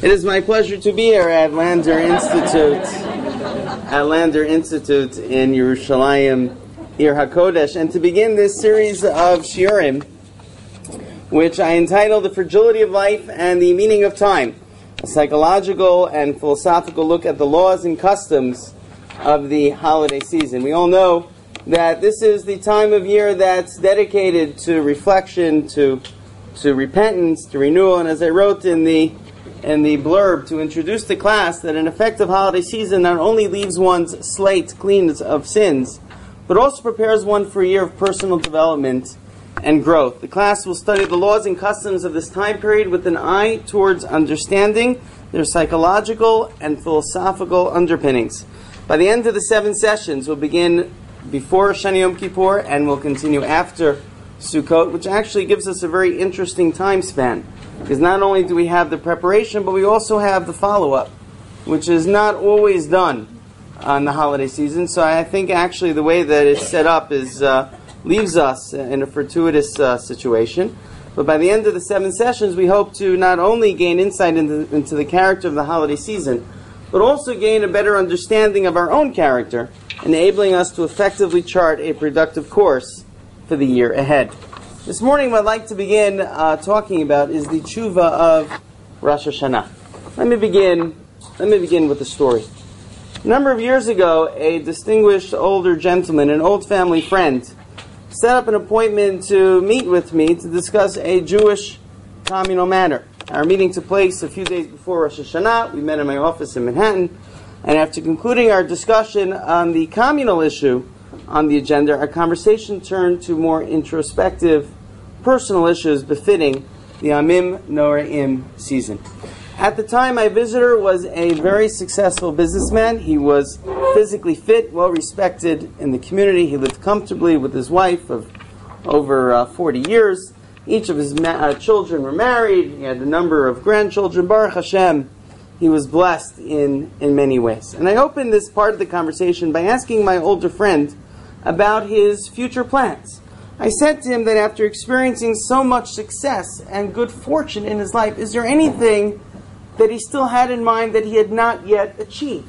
It is my pleasure to be here at Lander Institute, in Yerushalayim, Ir HaKodesh, and to begin this series of shiurim, which I entitled The Fragility of Life and the Meaning of Time, a psychological and philosophical look at the laws and customs of the holiday season. We all know that this is the time of year that's dedicated to reflection, to repentance, to renewal, and as I wrote in the blurb to introduce the class, that an effective holiday season not only leaves one's slate clean of sins, but also prepares one for a year of personal development and growth. The class will study the laws and customs of this time period with an eye towards understanding their psychological and philosophical underpinnings. By the end of the 7 sessions, we'll begin before Shani Yom Kippur and we'll continue after Sukkot, which actually gives us a very interesting time span. Because not only do we have the preparation, but we also have the follow-up, which is not always done on the holiday season. So I think actually the way that it's set up is leaves us in a fortuitous situation. But by the end of the 7 sessions, we hope to not only gain insight into the character of the holiday season, but also gain a better understanding of our own character, enabling us to effectively chart a productive course for the year ahead. This morning, what I'd like to begin talking about is the tshuva of Rosh Hashanah. Let me begin with a story. A number of years ago, a distinguished older gentleman, an old family friend, set up an appointment to meet with me to discuss a Jewish communal matter. Our meeting took place a few days before Rosh Hashanah. We met in my office in Manhattan, and after concluding our discussion on the communal issue on the agenda, our conversation turned to more introspective, personal issues befitting the Amim Noraim season. At the time, my visitor was a very successful businessman. He was physically fit, well respected in the community. He lived comfortably with his wife of over 40 years. Each of his children were married. He had a number of grandchildren. Baruch Hashem, he was blessed in many ways. And I opened this part of the conversation by asking my older friend about his future plans. I said to him that after experiencing so much success and good fortune in his life, is there anything that he still had in mind that he had not yet achieved?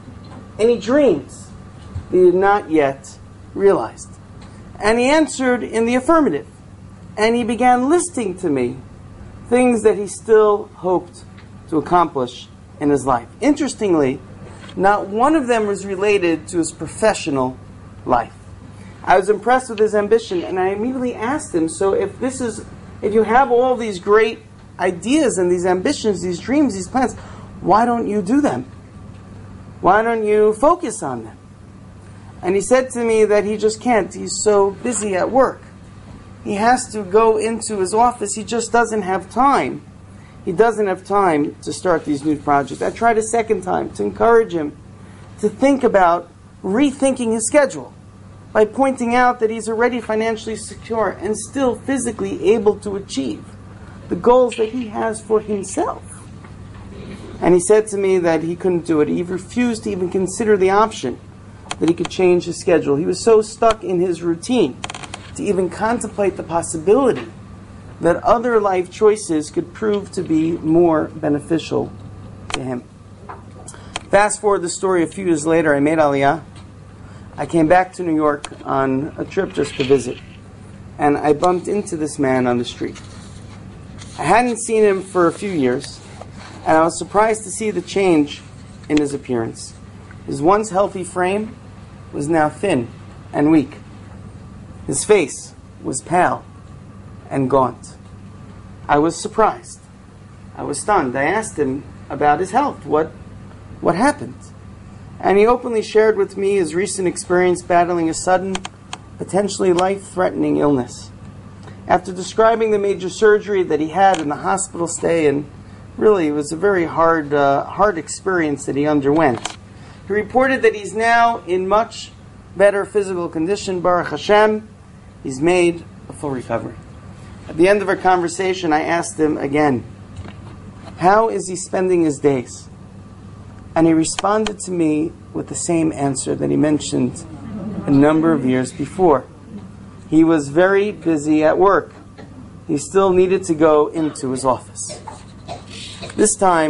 Any dreams that he had not yet realized? And he answered in the affirmative. And he began listing to me things that he still hoped to accomplish in his life. Interestingly, not one of them was related to his professional life. I was impressed with his ambition, and I immediately asked him, so if you have all these great ideas and these ambitions, these dreams, these plans, why don't you do them? Why don't you focus on them? And he said to me that he just can't. He's so busy at work. He has to go into his office. He just doesn't have time. He doesn't have time to start these new projects. I tried a second time to encourage him to think about rethinking his schedule, by pointing out that he's already financially secure and still physically able to achieve the goals that he has for himself. And he said to me that he couldn't do it. He refused to even consider the option that he could change his schedule. He was so stuck in his routine to even contemplate the possibility that other life choices could prove to be more beneficial to him. Fast forward the story a few years later, I made Aliyah. I came back to New York on a trip just to visit, and I bumped into this man on the street. I hadn't seen him for a few years, and I was surprised to see the change in his appearance. His once healthy frame was now thin and weak. His face was pale and gaunt. I was surprised. I was stunned. I asked him about his health. What happened? And he openly shared with me his recent experience battling a sudden, potentially life-threatening illness. After describing the major surgery that he had in the hospital stay, and really it was a very hard experience that he underwent, he reported that he's now in much better physical condition. Baruch Hashem, he's made a full recovery. At the end of our conversation, I asked him again, how is he spending his days? And he responded to me with the same answer that he mentioned a number of years before. He was very busy at work. He still needed to go into his office. This time,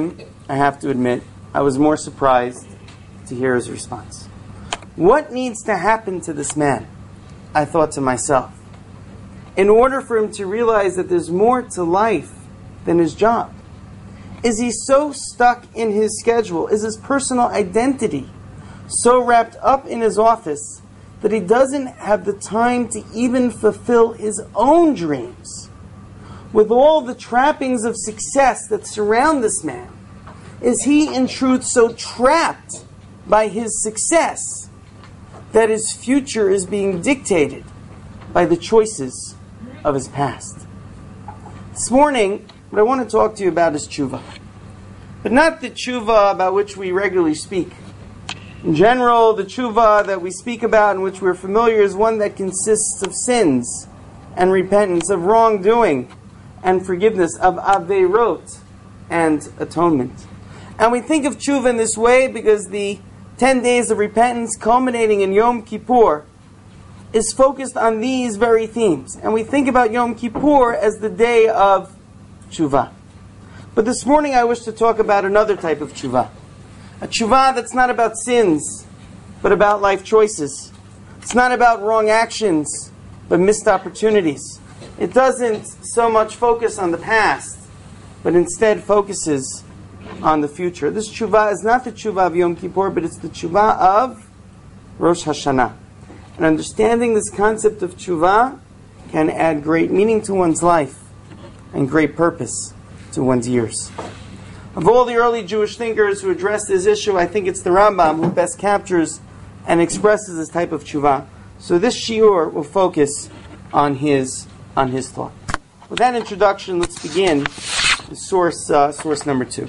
I have to admit, I was more surprised to hear his response. What needs to happen to this man? I thought to myself, in order for him to realize that there's more to life than his job. Is he so stuck in his schedule? Is his personal identity so wrapped up in his office that he doesn't have the time to even fulfill his own dreams? With all the trappings of success that surround this man, is he in truth so trapped by his success that his future is being dictated by the choices of his past? This morning, what I want to talk to you about is tshuva. But not the tshuva about which we regularly speak. In general, the tshuva that we speak about and which we're familiar is one that consists of sins and repentance, of wrongdoing and forgiveness, of aveirot and atonement. And we think of tshuva in this way because the 10 days of repentance culminating in Yom Kippur is focused on these very themes. And we think about Yom Kippur as the day of tshuva. But this morning I wish to talk about another type of tshuva. A tshuva that's not about sins, but about life choices. It's not about wrong actions, but missed opportunities. It doesn't so much focus on the past, but instead focuses on the future. This tshuva is not the tshuva of Yom Kippur, but it's the tshuva of Rosh Hashanah. And understanding this concept of tshuva can add great meaning to one's life and great purpose to one's years. Of all the early Jewish thinkers who addressed this issue, I think it's the Rambam who best captures and expresses this type of tshuva. So this shiur will focus on his thought. With that introduction, let's begin with source number 2.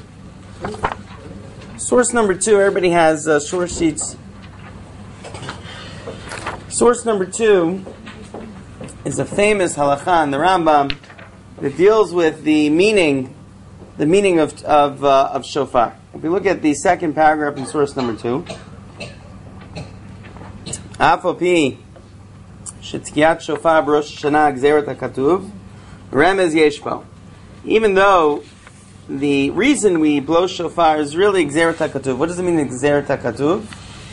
Source number 2, everybody has source sheets. Source number 2 is a famous halakha in the Rambam that deals with the meaning of shofar. If we look at the second paragraph in source number 2, Afopi shetkiyat shofar b'Rosh Hashanah gzeret hakatuv remez yesh bo. Even though the reason we blow shofar is really gzeret hakatuv. What does it mean, gzeret hakatuv?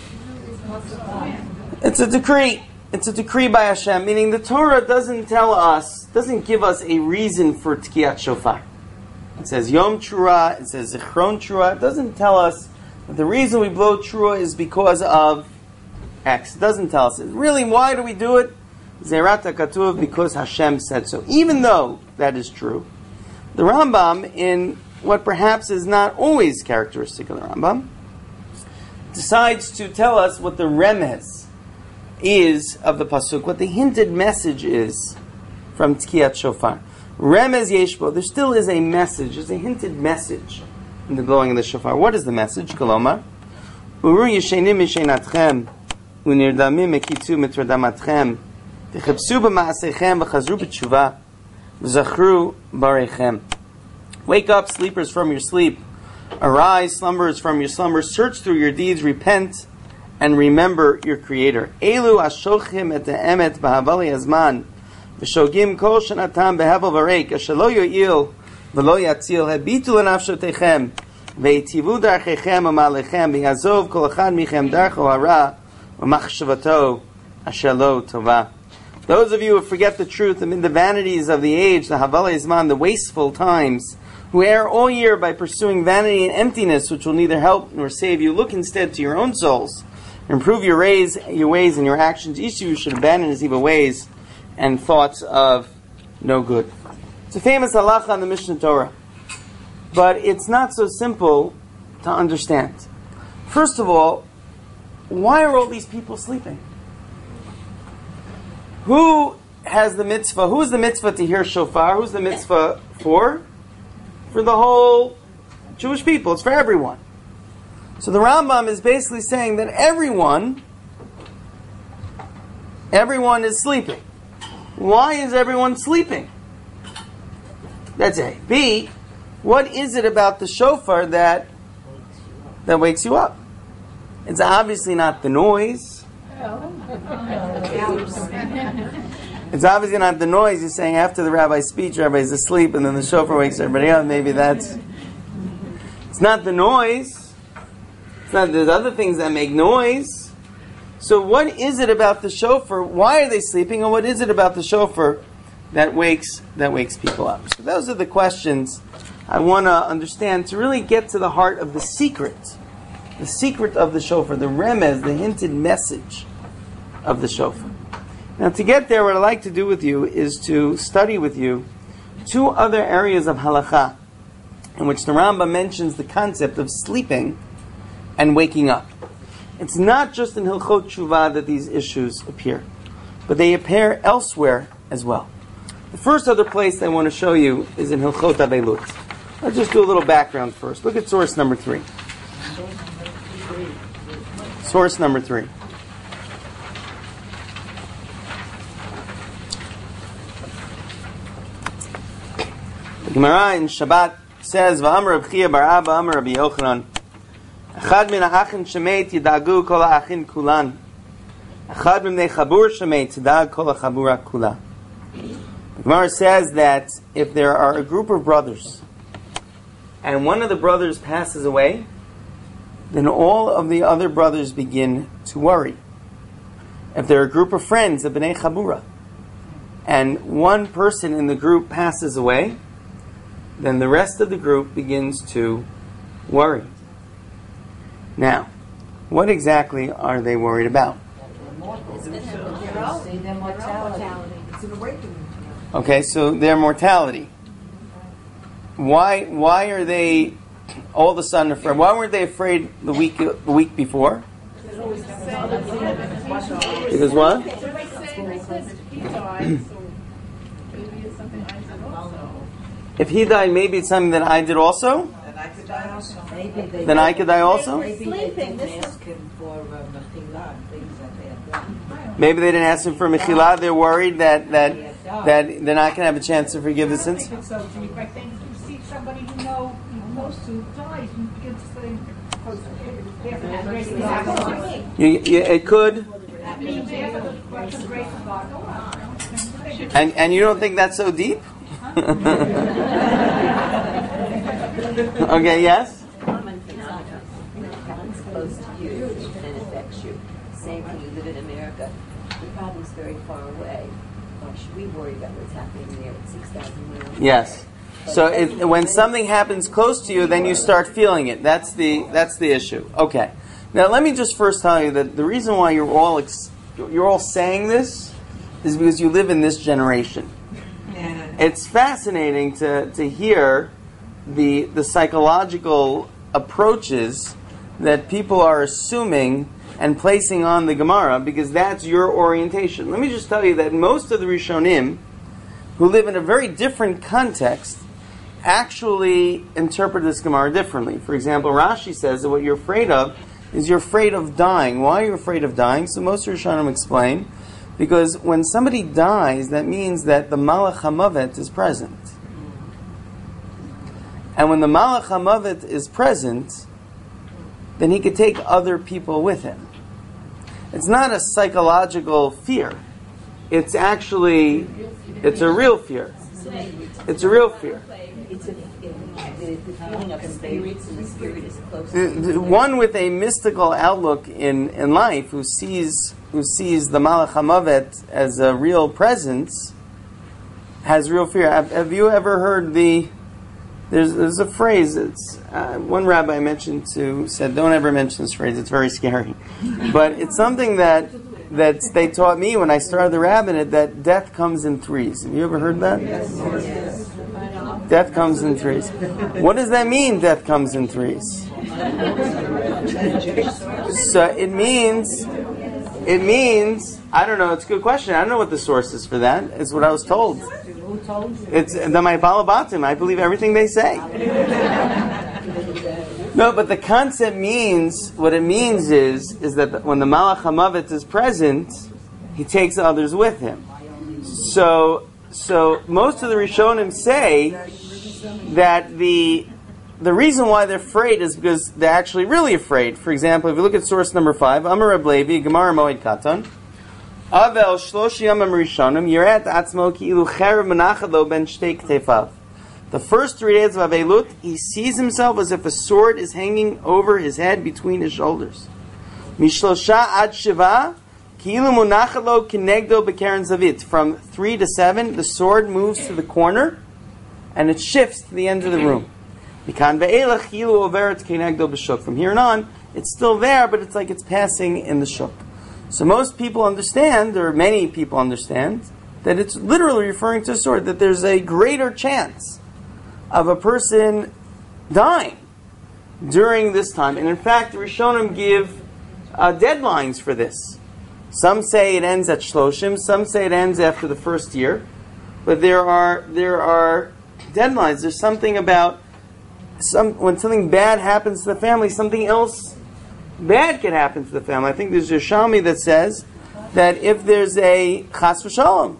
It's a decree. It's a decree by Hashem, meaning the Torah doesn't give us a reason for tkiyat shofar. It says Yom Trua, it says Zichron Trua. It doesn't tell us that the reason we blow Trua is because of X. It doesn't tell us. Really, why do we do it? Zerat HaKatuv, because Hashem said so. Even though that is true, the Rambam, in what perhaps is not always characteristic of the Rambam, decides to tell us what the remez is of the pasuk, what the hinted message is from Tkiyat Shofar. Remez Yeshbo, there still is a message, there's a hinted message in the blowing of the shofar. What is the message? Kolomar, Uru yeshenim mishenatchem, unirdamim mekitu mitradamatchem, techepsu b'maasechem v'chazru b'tshuva, v'zachru barechem. Wake up, sleepers, from your sleep. Arise, slumberers, from your slumber. Search through your deeds, repent, and remember your Creator. Elu ashochim et ha'emet b'havali hazman, v'shogim kol shanatam behavel v'reik, asher lo yo'il v'lo yatzil, habitu l'nafshotechem, ve'itivu darchechem u'malechem, v'yazov kol echad michem darcho hara, u'machshavato asher lo tova. Those of you who forget the truth amid the vanities of the age, the havali hazman, the wasteful times, who err all year by pursuing vanity and emptiness, which will neither help nor save you, look instead to your own souls. Improve your ways and your actions. Each of you should abandon his evil ways and thoughts of no good. It's a famous halacha in the Mishnah Torah, but it's not so simple to understand. First of all, why are all these people sleeping? Who has the mitzvah? Who is the mitzvah to hear shofar? Who's the mitzvah for? For the whole Jewish people. It's for everyone. So the Rambam is basically saying that everyone is sleeping. Why is everyone sleeping? That's A. B, what is it about the shofar that wakes you up? It's obviously not the noise. It's obviously not the noise. You're saying after the rabbi's speech, everybody's asleep, and then the shofar wakes everybody up. Maybe it's It's not the noise. It's not. There's other things that make noise. So what is it about the shofar? Why are they sleeping? And what is it about the shofar that wakes people up? So those are the questions I want to understand to really get to the heart of the secret of the shofar, the remez, the hinted message of the shofar. Now, to get there, what I'd like to do with you is to study with you two other areas of halakha in which the Rambam mentions the concept of sleeping and waking up. It's not just in Hilchot Tshuva that these issues appear, but they appear elsewhere as well. The first other place I want to show you is in Hilchot Avelut. Let's just do a little background first. Look at source number 3. Source number 3. The Gemara in Shabbat says, "V'amar Rav Chia bar Abba, Amar Rabbi Yochanan, Echad min ha'achin shemeit yidagu kol ha'achin kulan. Echad min chabur shemeit yidag kol ha'chabura kula." The Gemara says that if there are a group of brothers and one of the brothers passes away, then all of the other brothers begin to worry. If there are a group of friends, a b'nei chabura, and one person in the group passes away, then the rest of the group begins to worry. Now, what exactly are they worried about? Okay, so their mortality. Why are they all of a sudden afraid? Why weren't they afraid the week before? Because what? If he died, maybe it's something that I did also? Then I could die also. Then I could die also? Maybe they didn't ask him for mechila, things that they had done. Maybe they didn't ask him for mechila. They're worried that they're not going to have a chance to forgive the sins. I think so, Judy. I think you see somebody you know close to dies, you begin to think, it could. that means they have the grace of God. And you don't think that's so deep? Okay, yes? Common phenomenon. Happens close to you and it affects you. Same when you live in America. The problem's very far away. Why should we worry about what's happening there at 6,000 miles? Yes. So when something happens close to you, then you start feeling it. That's the issue. Okay. Now let me just first tell you that the reason why you're all saying this is because you live in this generation. It's fascinating to hear the psychological approaches that people are assuming and placing on the Gemara, because that's your orientation. Let me just tell you that most of the Rishonim, who live in a very different context, actually interpret this Gemara differently. For example, Rashi says that what you're afraid of is you're afraid of dying. Why are you afraid of dying? So most Rishonim explain, because when somebody dies, that means that the Malach HaMavet is present. And when the Malach HaMavet is present, then he could take other people with him. It's not a psychological fear. It's a real fear. It's a real fear. It's the feeling of spirits, and the spirit is close. One with a mystical outlook in life, who sees the Malach HaMavet as a real presence, has real fear. Have you ever heard there's a phrase, it's one rabbi I mentioned said, don't ever mention this phrase, it's very scary. But it's something that they taught me when I started the rabbinate, that death comes in threes. Have you ever heard that? Yes. Death comes in threes. What does that mean, death comes in threes? So it means, I don't know, it's a good question. I don't know what the source is for that. It's what I was told. Who told you? It's my balabatim. I believe everything they say. No, but the concept means, what it means is that when the Malach HaMavet is present, he takes others with him. So most of the Rishonim say that the reason why they're afraid is because they're actually really afraid. For example, if you look at source number 5, Amar Reb Levi, Gemara Moed Katan, Avel shlosh yamim rishonim yirat atzmo ki'ilu cherev menachad lo ben shtei ktefav. The first 3 days of Avelut, he sees himself as if a sword is hanging over his head between his shoulders. Mishlosha ad shiva, ki'ilu munachat lo kinegdo b'keren zavit. From 3 to 7, the sword moves to the corner, and it shifts to the end of the room. Mikan ve'elach ki'ilu overet kinegdo b'shuk. From here on, it's still there, but it's like it's passing in the shuk. So most people understand, or many people understand, that it's literally referring to a sword, that there's a greater chance of a person dying during this time. And in fact, the Rishonim give deadlines for this. Some say it ends at Shloshim, some say it ends after the first year. But there are deadlines. There's something about when something bad happens to the family, something else bad can happen to the family. I think there's a Yerushalmi that says that if there's a chas v'shalom.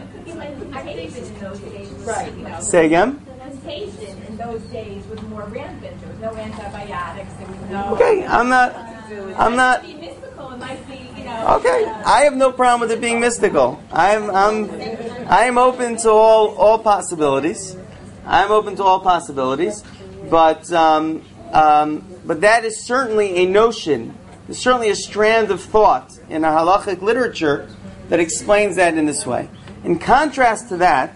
Right. Say again? In those days was more rampant. There was no antibiotics. There was no. Okay, I'm not. Be mystical. It might be, Okay, I have no problem with it being mystical. I am open to all possibilities. I'm open to all possibilities, but that is certainly a notion. There's certainly a strand of thought in our halachic literature that explains that in this way. In contrast to that,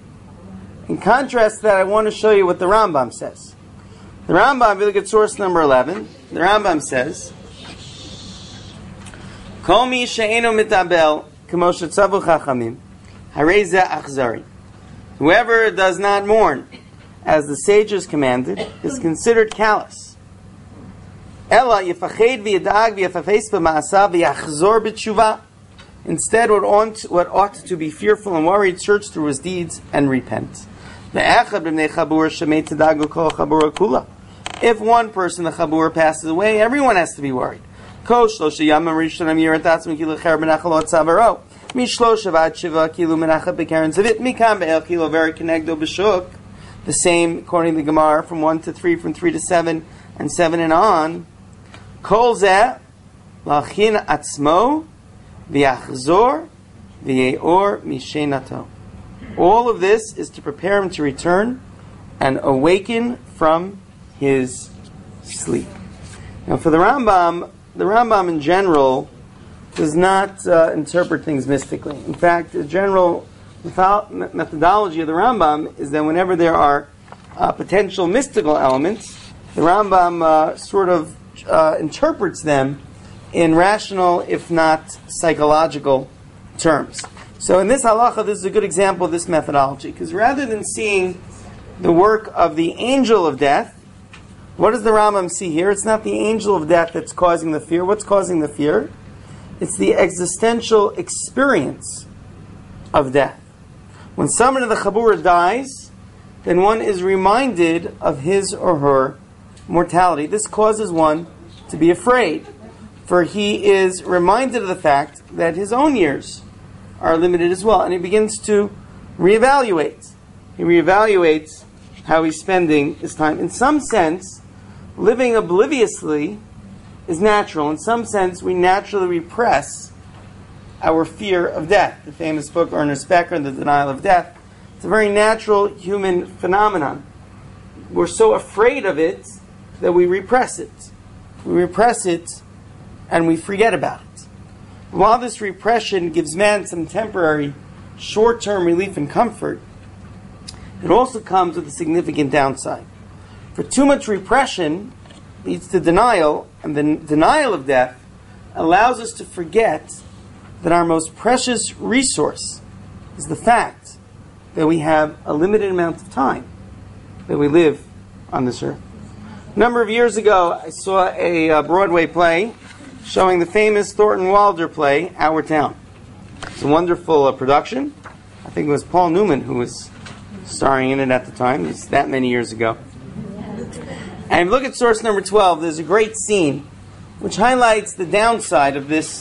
I want to show you what the Rambam says. The Rambam, if you look at source number 11, the Rambam says, Kol mi she'eno mitabel, k'mo shetzavu chachamim, harei zeh achzari. Whoever does not mourn, as the sages commanded, is considered callous. Ela yifached v'yadag v'yafafes b'ma'asav v'yachzor b'tshuva. Instead, what ought to be fearful and worried, search through his deeds and repent. If one person, the chabur, passes away, everyone has to be worried. The same, according to the Gemara, from 1 to 3, from 3 to 7, and 7 and on. Kol zeh lachin atzmo v'yachzor v'yeor mishenato. All of this is to prepare him to return and awaken from his sleep. Now, for the Rambam in general does not interpret things mystically. In fact, the general methodology of the Rambam is that whenever there are potential mystical elements, the Rambam sort of interprets them in rational, if not psychological, terms. So in this halacha, this is a good example of this methodology, because rather than seeing the work of the angel of death, what does the Rambam see here? It's not the angel of death that's causing the fear. What's causing the fear? It's the existential experience of death. When someone in the Chabura dies, then one is reminded of his or her mortality. This causes one to be afraid, for he is reminded of the fact that his own years are limited as well, and he begins to reevaluate. He reevaluates how he's spending his time. In some sense, living obliviously is natural. In some sense, we naturally repress our fear of death. The famous book, Ernest Becker, The Denial of Death. It's a very natural human phenomenon. We're so afraid of it that we repress it. We repress it and we forget about it. While this repression gives man some temporary, short-term relief and comfort, it also comes with a significant downside. For too much repression leads to denial, and the denial of death allows us to forget that our most precious resource is the fact that we have a limited amount of time that we live on this earth. A number of years ago, I saw a Broadway play showing the famous Thornton Wilder play, Our Town. It's a wonderful production. I think it was Paul Newman who was starring in it at the time. It's that many years ago. And if you look at source number 12, there's a great scene which highlights the downside of this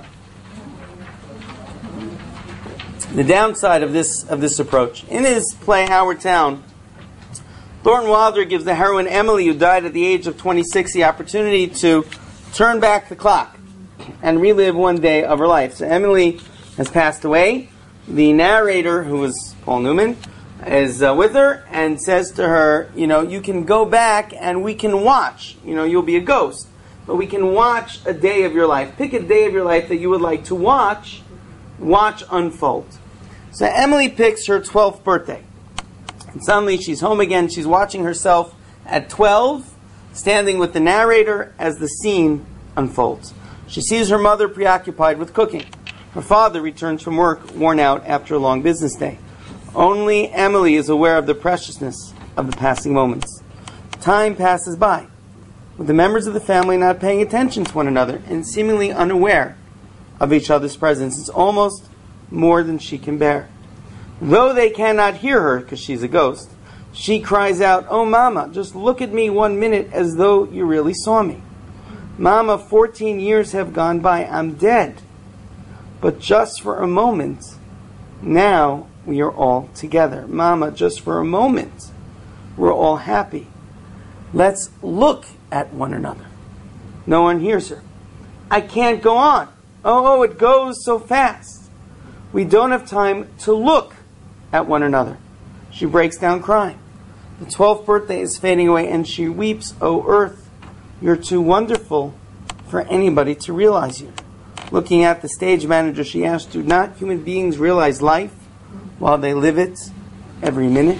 approach. In his play, Our Town, Thornton Wilder gives the heroine Emily, who died at the age of 26, the opportunity to turn back the clock and relive one day of her life. So Emily has passed away. The narrator, who was Paul Newman, is with her and says to her, you can go back and we can watch. You'll be a ghost, but we can watch a day of your life. Pick a day of your life that you would like to watch unfold. So Emily picks her 12th birthday. And suddenly she's home again. She's watching herself at 12, standing with the narrator as the scene unfolds. She sees her mother preoccupied with cooking. Her father returns from work, worn out after a long business day. Only Emily is aware of the preciousness of the passing moments. Time passes by, with the members of the family not paying attention to one another and seemingly unaware of each other's presence. It's almost more than she can bear. Though they cannot hear her, because she's a ghost, she cries out, "Oh, Mama, just look at me 1 minute as though you really saw me. Mama, 14 years have gone by. I'm dead. But just for a moment, now we are all together. Mama, just for a moment, we're all happy. Let's look at one another." No one hears her. "I can't go on. Oh, it goes so fast. We don't have time to look at one another." She breaks down crying. The 12th birthday is fading away and she weeps, "Oh, Earth, you're too wonderful for anybody to realize you." Looking at the stage manager, she asks, "Do not human beings realize life while they live it every minute?"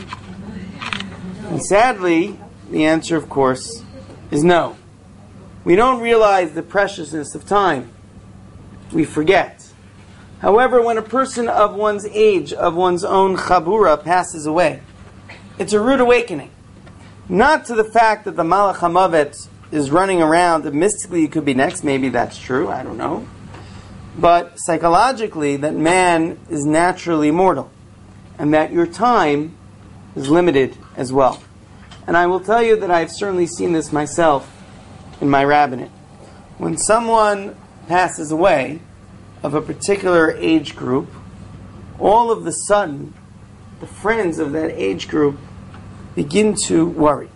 And sadly, the answer, of course, is no. We don't realize the preciousness of time. We forget. However, when a person of one's age, of one's own chabura, passes away, it's a rude awakening. Not to the fact that the Malach HaMavet is running around, and mystically it could be next, maybe that's true, I don't know. But psychologically, that man is naturally mortal, and that your time is limited as well. And I will tell you that I've certainly seen this myself in my rabbinate. When someone passes away of a particular age group, all of the sudden, the friends of that age group begin to worry.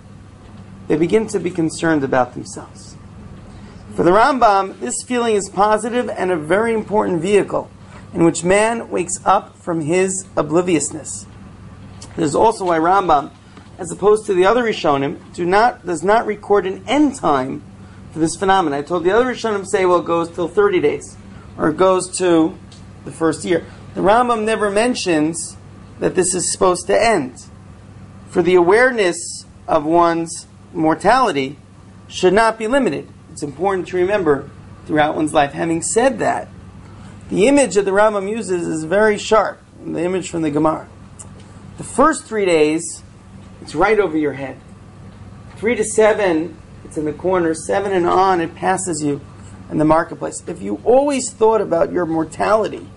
They begin to be concerned about themselves. For the Rambam, this feeling is positive and a very important vehicle in which man wakes up from his obliviousness. This is also why Rambam, as opposed to the other Rishonim, does not record an end time for this phenomenon. I told the other Rishonim say, well, it goes till 30 days, or it goes to the first year. The Rambam never mentions that this is supposed to end. For the awareness of one's mortality should not be limited. It's important to remember throughout one's life. Having said that, the image that the Rambam uses is very sharp, the image from the Gemara. The first 3 days, it's right over your head. 3 to 7, it's in the corner. 7 and on, it passes you in the marketplace. If you always thought about your mortality,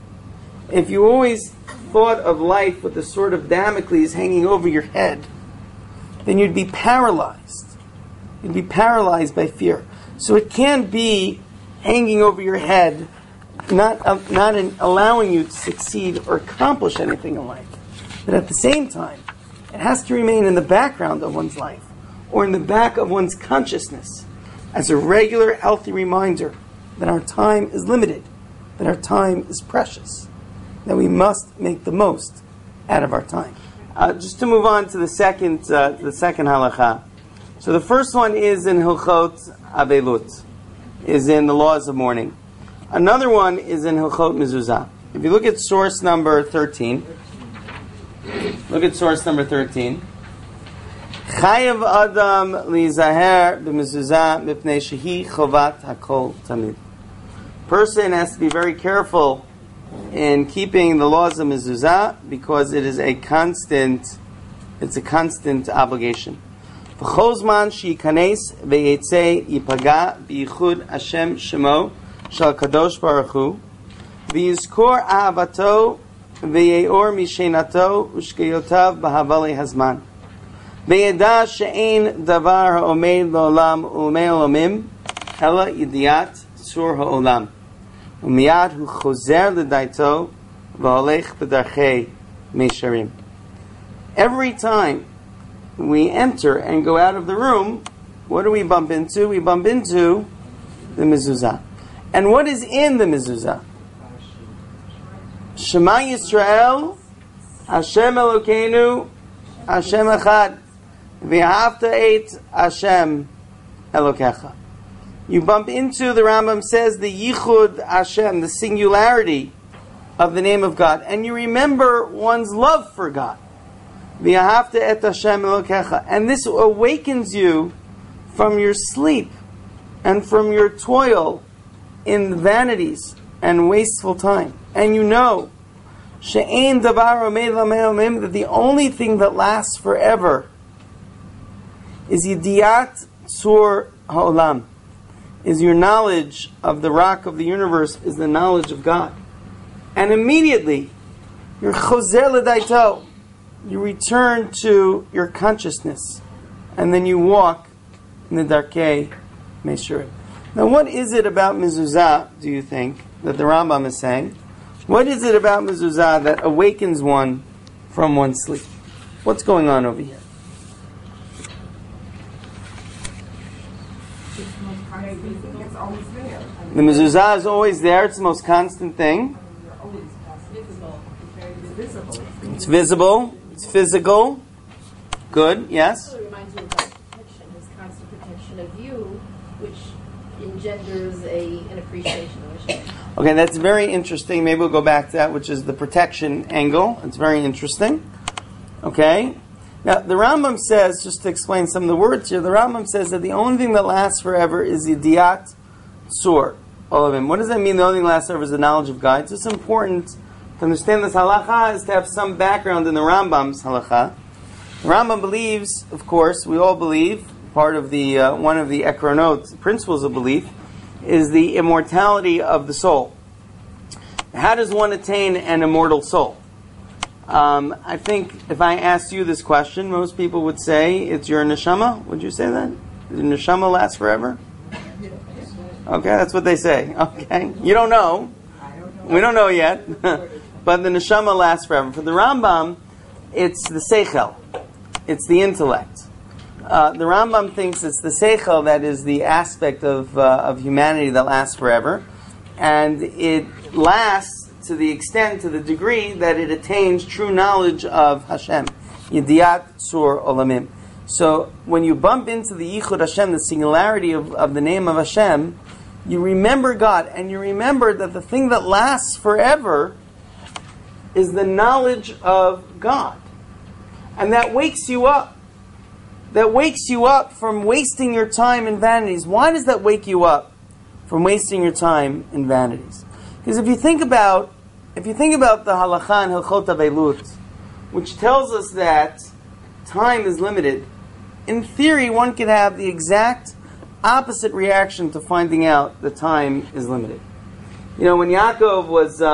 if you always thought of life with the sword of Damocles hanging over your head, then you'd be paralyzed. You'd be paralyzed by fear. So it can't be hanging over your head, not allowing you to succeed or accomplish anything in life. But at the same time, it has to remain in the background of one's life, or in the back of one's consciousness, as a regular, healthy reminder that our time is limited, that our time is precious, that we must make the most out of our time. Just to move on to the second halacha. So the first one is in Hilchot Avelut, is in the laws of mourning. Another one is in Hilchot Mezuzah. If you look at source number 13, Chayav Adam lizaher b'mezuzah mipnei shehi chovat hakol tamid. Person has to be very careful in keeping the laws of mezuzah because it is a constant obligation. V'chol zman sheikanes v'yetzei yipaga b'yichud Hashem shemo shel kadosh baruch hu v'yizkor ahavato v'yeor mishenato u'shkeyotav b'havali hazman v'yeda she'ein davar ha'omed l'olam u'mei olamim ela yidiyat sur ha'olam u'miyad hu chozer l'daito v'holech b'darchei meisharim. Every time we enter and go out of the room, what do we bump into? We bump into the mezuzah. And what is in the mezuzah? Shema Yisrael Hashem Elokeinu, Hashem Echad. V'ahavta et Hashem Elokecha. You bump into, the Rambam says, the Yichud Hashem, the singularity of the name of God. And you remember one's love for God. V'ahavta et Hashem Elokecha. And this awakens you from your sleep and from your toil in vanities and wasteful time. And you know she'ein davar omed lame'omim, that the only thing that lasts forever is yidiyat tzur ha'olam, is your knowledge of the rock of the universe, is the knowledge of God. And immediately, you're chozer l'daito, you return to your consciousness, and then you walk in the darkei meshurim. Now, what is it about mezuzah, do you think, that the Rambam is saying? What is it about mezuzah that awakens one from one's sleep? What's going on over here? The mezuzah is always there. It's the most constant thing. It's visible. It's physical. Good, yes? It reminds me of God's protection, His constant protection of you, which engenders an appreciation of Hashem. Okay, that's very interesting. Maybe we'll go back to that, which is the protection angle. It's very interesting. Okay? Now, the Rambam says, just to explain some of the words here, the Rambam says that the only thing that lasts forever is Yidiyat Tzur Olamim. What does that mean, the only thing that lasts forever is the knowledge of God? It's just important to understand this halacha is to have some background in the Rambam's halacha. The Rambam believes, of course, we all believe, part of the one of the ekronot, principles of belief, is the immortality of the soul. How does one attain an immortal soul? I think if I asked you this question, most people would say it's your neshama. Would you say that? Does your neshama last forever? Okay, that's what they say. Okay, you don't know. We don't know yet. But the neshama lasts forever. For the Rambam, it's the seichel. It's the intellect. The Rambam thinks it's the seichel that is the aspect of humanity that lasts forever. And it lasts to the extent, to the degree that it attains true knowledge of Hashem. Yidiyat Tzur Olamim. So when you bump into the Yichud Hashem, the singularity of the name of Hashem, you remember God, and you remember that the thing that lasts forever is the knowledge of God. And that wakes you up. That wakes you up from wasting your time in vanities. Why does that wake you up from wasting your time in vanities? Because if you think about the halacha and Hilchot Avelut, which tells us that time is limited, in theory one could have the exact opposite reaction to finding out that time is limited. You know, when Yaakov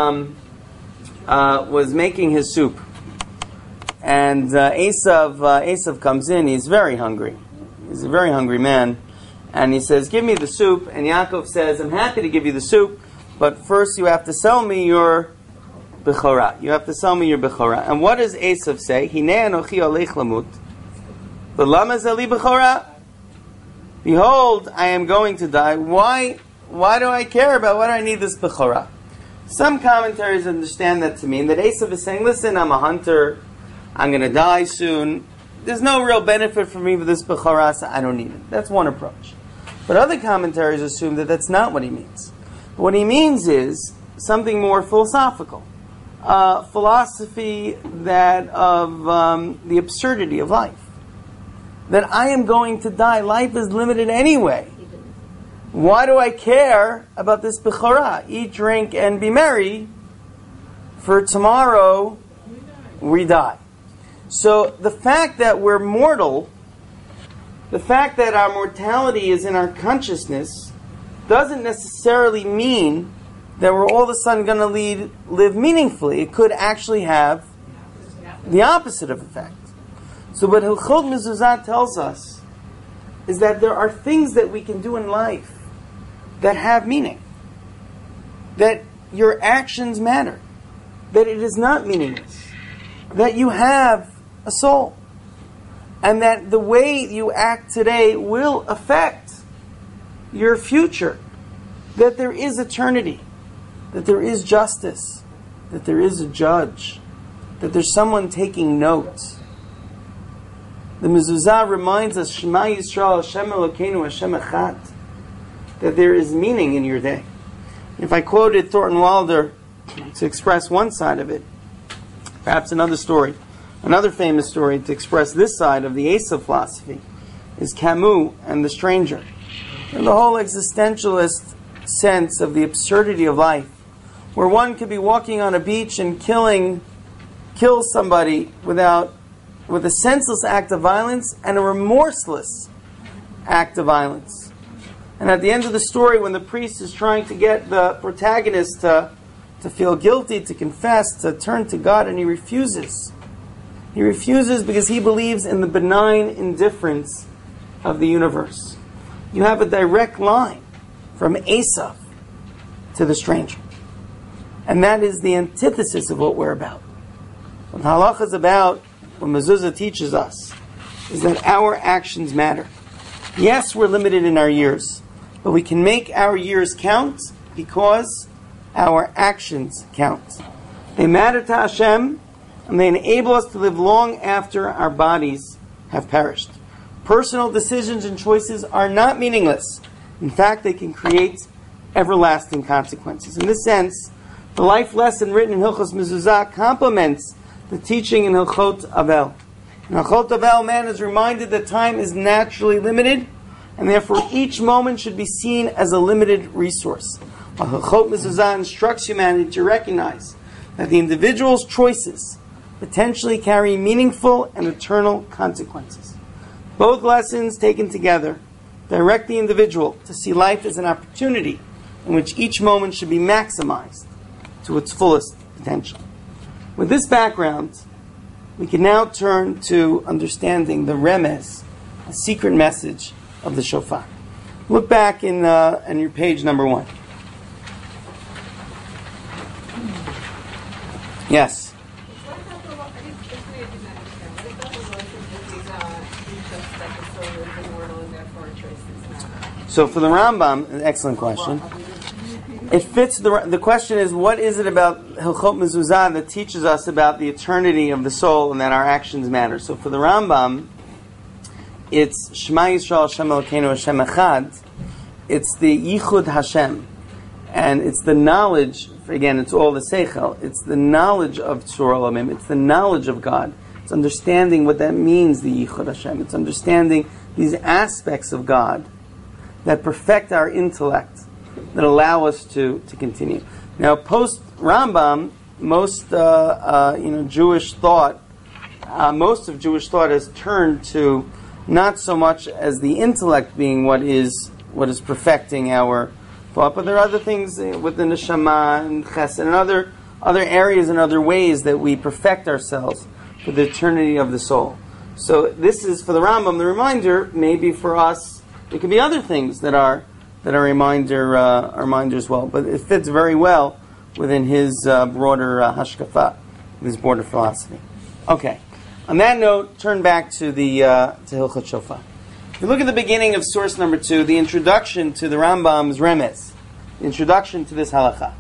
was making his soup, and Esav comes in, he's very hungry. He's a very hungry man, and he says, "Give me the soup." And Yaakov says, "I'm happy to give you the soup, but first you have to sell me your bechorah. You have to sell me your bechorah." And what does Esav say? Hinei anochi olech lamut, v'lama zeli bechorah. Behold, I am going to die. Why do I care about, why do I need this bechorah? Some commentaries understand that to mean that Esav is saying, listen, I'm a hunter, I'm going to die soon, there's no real benefit for me with this bechorah, so I don't need it. That's one approach. But other commentaries assume that that's not what he means. What he means is something more philosophical. Philosophy that of the absurdity of life. That I am going to die. Life is limited anyway. Why do I care about this bechorah? Eat, drink, and be merry, for tomorrow we die. So the fact that we're mortal, the fact that our mortality is in our consciousness, doesn't necessarily mean that we're all of a sudden going to live meaningfully. It could actually have the opposite of effect. So what Hilchot Mezuzah tells us is that there are things that we can do in life that have meaning. That your actions matter. That it is not meaningless. That you have a soul. And that the way you act today will affect your future. That there is eternity. That there is justice. That there is a judge. that there's someone taking notes. The mezuzah reminds us, Shema Yisrael, Hashem Elokeinu, Hashem Echad, that there is meaning in your day. If I quoted Thornton Wilder to express one side of it, perhaps another famous story to express this side of the Asa philosophy, is Camus and the Stranger. And the whole existentialist sense of the absurdity of life, where one could be walking on a beach and kill somebody with a senseless act of violence and a remorseless act of violence. And at the end of the story, when the priest is trying to get the protagonist to feel guilty, to confess, to turn to God, and he refuses. He refuses because he believes in the benign indifference of the universe. You have a direct line from Asaph to the stranger. And that is the antithesis of what we're about. What Halacha is about, what Mezuzah teaches us, is that our actions matter. Yes, we're limited in our years, but we can make our years count because our actions count. They matter to Hashem, and they enable us to live long after our bodies have perished. Personal decisions and choices are not meaningless. In fact, they can create everlasting consequences. In this sense, the life lesson written in Hilchos Mezuzah complements the teaching in Hilchot Avel. In Hilchot Avel, man is reminded that time is naturally limited, and therefore each moment should be seen as a limited resource. While Hilchot Mezuzah instructs humanity to recognize that the individual's choices potentially carry meaningful and eternal consequences. Both lessons taken together direct the individual to see life as an opportunity in which each moment should be maximized to its fullest potential. With this background, we can now turn to understanding the remez, a secret message of the shofar. Look back in your page number 1. Yes. So for the Rambam, an excellent question. It fits the question is, what is it about Hilchot Mezuzah that teaches us about the eternity of the soul and that our actions matter? So for the Rambam, it's Shema Yisrael Hashem Elokeinu Hashem Echad. It's the Yichud Hashem. And it's the knowledge, again, it's all the Seichel. It's the knowledge of Tzur Olamim. It's the knowledge of God. It's understanding what that means, the Yichud Hashem. It's understanding these aspects of God that perfect our intellect, that allow us to continue. Now, post Rambam, most Jewish thought, most of Jewish thought has turned to not so much as the intellect being what is perfecting our thought, but there are other things within the Neshama and Chesed and other areas and other ways that we perfect ourselves for the eternity of the soul. So this is for the Rambam the reminder. Maybe for us, it could be other things that are a reminder as well. But it fits very well within his broader hashkafa, his broader philosophy. Okay. On that note, turn back to the to Hilchot Shofar. If you look at the beginning of source number 2, the introduction to the Rambam's remez, the introduction to this halacha.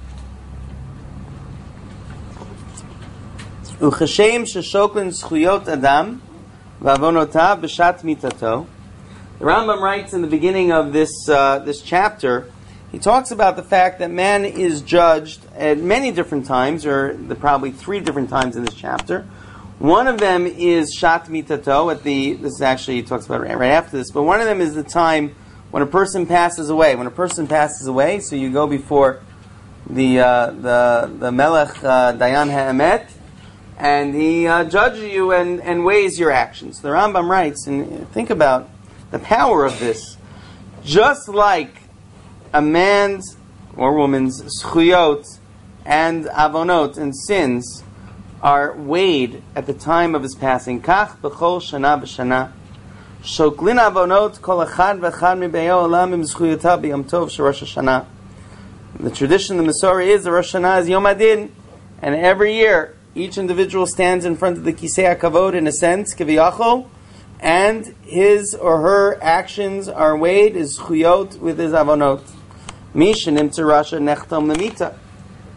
Uchashem sheshoklen zchuyot adam v'avonotav b'shat mitato. The Rambam writes in the beginning of this chapter, he talks about the fact that man is judged at many different times, or probably 3 different times in this chapter. One of them is Shat Mitato, this is actually, he talks about it right after this, but one of them is the time when a person passes away. When a person passes away, so you go before the Melech Dayan HaEmet, and he judges you and weighs your actions. The Rambam writes, and think about the power of this. Just like a man's or woman's zchuyot and avonot and sins are weighed at the time of his passing, kach b'chol shana b'shana shoklin avonot kol echad v'echad mibeyo olam im zchuyotav b'yom tov shel Rosh Hashanah. The tradition, the Masorah is the Rosh Hashanah is Yom Adin, and every year each individual stands in front of the Kisei HaKavod in a sense, kiviyachol, and his or her actions are weighed, his zchuyot with his avonot. Mishanim tzarasha nechtam lemita.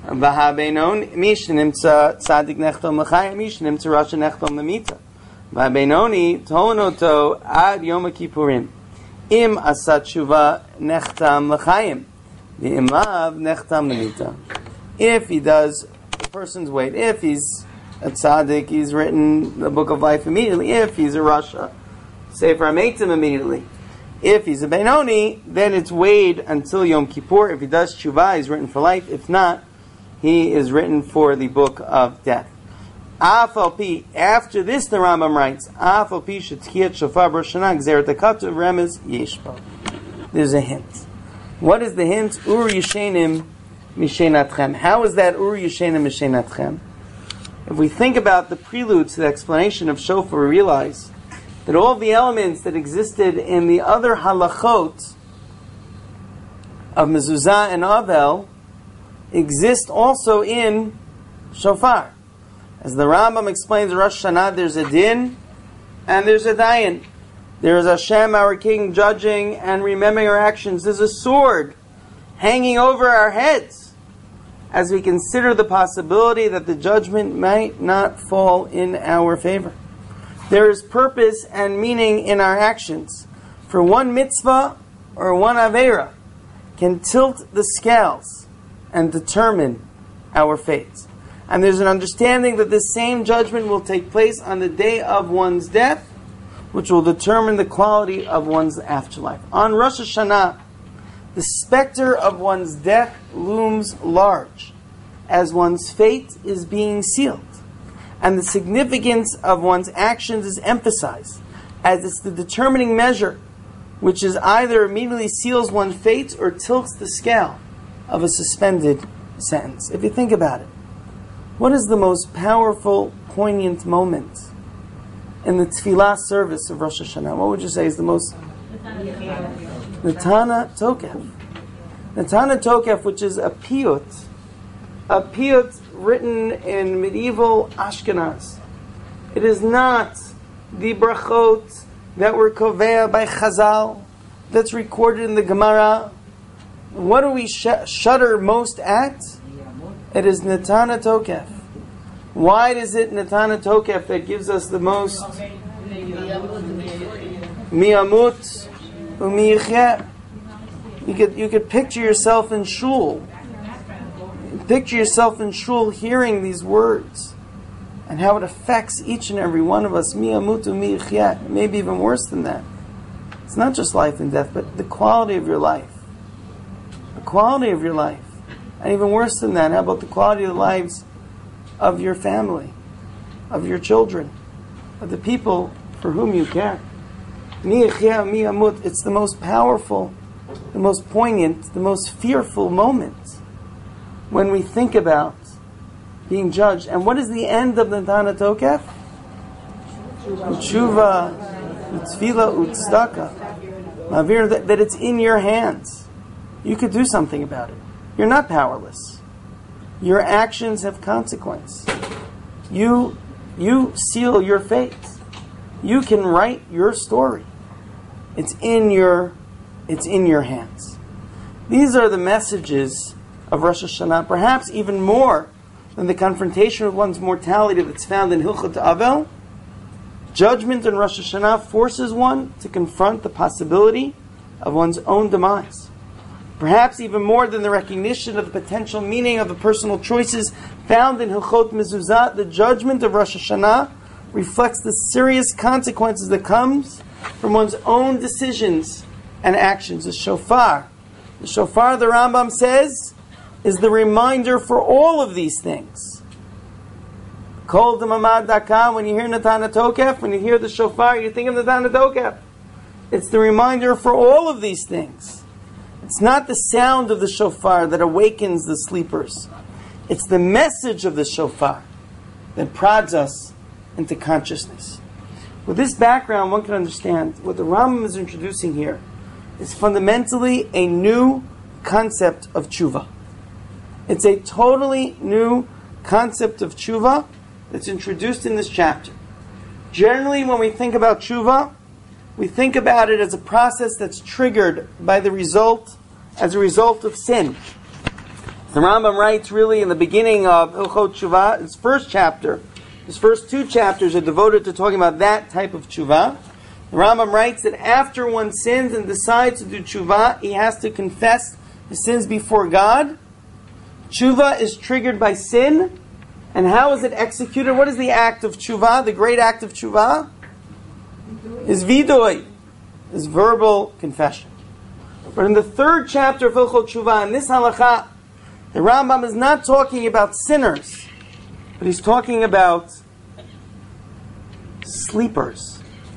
V'habenon mishnimtza tzadik nechtom l'chayim mishnimtza rasha nechtom l'mita. V'habenoni tonoto ad Yom Kippurim. Im asat tshuva nechtam l'chayim. V'im lav nechtam l'mita. If he does a person's weight, if he's a tzaddik, he's written the book of life immediately. If he's a rasha, Sefer HaMeitim immediately. If he's a Benoni, then it's weighed until Yom Kippur. If he does tshuva, he's written for life. If not, he is written for the book of death. Afal pi, after this the Rambam writes, Afal pi shetkiyat shofar b'Rosh Hashanah gzeret hakatuv remez yeshbo. There's a hint. What is the hint? Ur yishenim mishenatchem. How is that Ur yishenim mishenatchem? If we think about the prelude to the explanation of shofar, we realize that all the elements that existed in the other halachot of mezuzah and avel exist also in shofar. As the Rambam explains in Rosh Hashanah, there's a din and there's a dayan. There is Hashem, our King, judging and remembering our actions. There's a sword hanging over our heads as we consider the possibility that the judgment might not fall in our favor. There is purpose and meaning in our actions. For one mitzvah or one avera can tilt the scales and determine our fate. And there's an understanding that this same judgment will take place on the day of one's death, which will determine the quality of one's afterlife. On Rosh Hashanah, the specter of one's death looms large as one's fate is being sealed. And the significance of one's actions is emphasized, as it's the determining measure which is either immediately seals one's fate or tilts the scale of a suspended sentence. If you think about it, what is the most powerful, poignant moment in the tefillah service of Rosh Hashanah? What would you say is the most? Netana Tokef. Netana Tokef, which is a piyut written in medieval Ashkenaz. It is not the brachot that were kovea by Chazal, that's recorded in the Gemara. What do we shudder most at? It is Netana Tokef. Why is it Netana Tokef that gives us the most mi'amut u'mi'ichyeh? You could picture yourself in shul. Picture yourself in shul hearing these words and how it affects each and every one of us. Mi'amut u'mi'ichyeh. Maybe even worse than that. It's not just life and death, but the quality of your life. The quality of your life. And even worse than that, how about the quality of the lives of your family, of your children, of the people for whom you care? Mi'ichyeh, mi'amut. It's the most powerful, the most poignant, the most fearful moment when we think about being judged. And what is the end of Netana Tokef? Tshuva, Tefillah, Tzedakah. Mavir, that it's in your hands. You could do something about it. You're not powerless. Your actions have consequence. You seal your fate. You can write your story. It's in your hands. These are the messages of Rosh Hashanah, perhaps even more than the confrontation with one's mortality that's found in Hilchot Avel. Judgment in Rosh Hashanah forces one to confront the possibility of one's own demise. Perhaps even more than the recognition of the potential meaning of the personal choices found in Hilchot Mezuzah, the judgment of Rosh Hashanah reflects the serious consequences that comes from one's own decisions and actions. The shofar, the Rambam says, is the reminder for all of these things. Kol Damamad Daka, when you hear Netana Tokef, when you hear the shofar, you think of Netana Tokef. It's the reminder for all of these things. It's not the sound of the shofar that awakens the sleepers. It's the message of the shofar that prods us into consciousness. With this background, one can understand what the Rambam is introducing here is fundamentally a new concept of tshuva. It's a totally new concept of tshuva that's introduced in this chapter. Generally, when we think about tshuva, we think about it as a process that's triggered by as a result of sin. The Rambam writes really in the beginning of Hilchot Tshuva, his first chapter, his first 2 chapters are devoted to talking about that type of tshuva. The Rambam writes that after one sins and decides to do tshuva, he has to confess his sins before God. Tshuva is triggered by sin. And how is it executed? What is the act of tshuva, the great act of tshuva? Is vidui, is verbal confession. But in the 3rd chapter of Hilchot Tshuva, in this halakha, the Rambam is not talking about sinners, but he's talking about sleepers.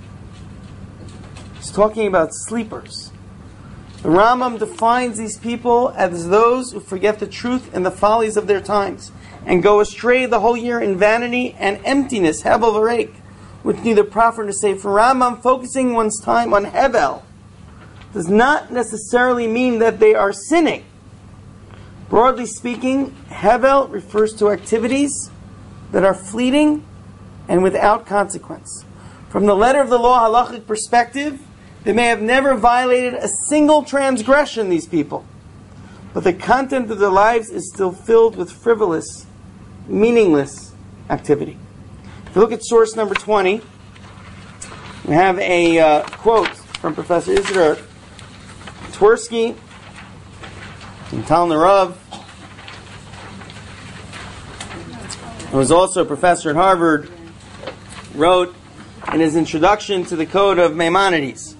He's talking about sleepers. The Rambam defines these people as those who forget the truth and the follies of their times and go astray the whole year in vanity and emptiness, Hebel v'reik, which neither proffer nor say. For Rambam, focusing one's time on Hebel does not necessarily mean that they are sinning. Broadly speaking, Hebel refers to activities that are fleeting and without consequence. From the letter of the law halachic perspective, they may have never violated a single transgression, these people, but the content of their lives is still filled with frivolous, meaningless activity. If you look at source number 20, we have a quote from Professor Isidore Twersky in Talmud Rav, who was also a professor at Harvard, wrote in his introduction to the Code of Maimonides.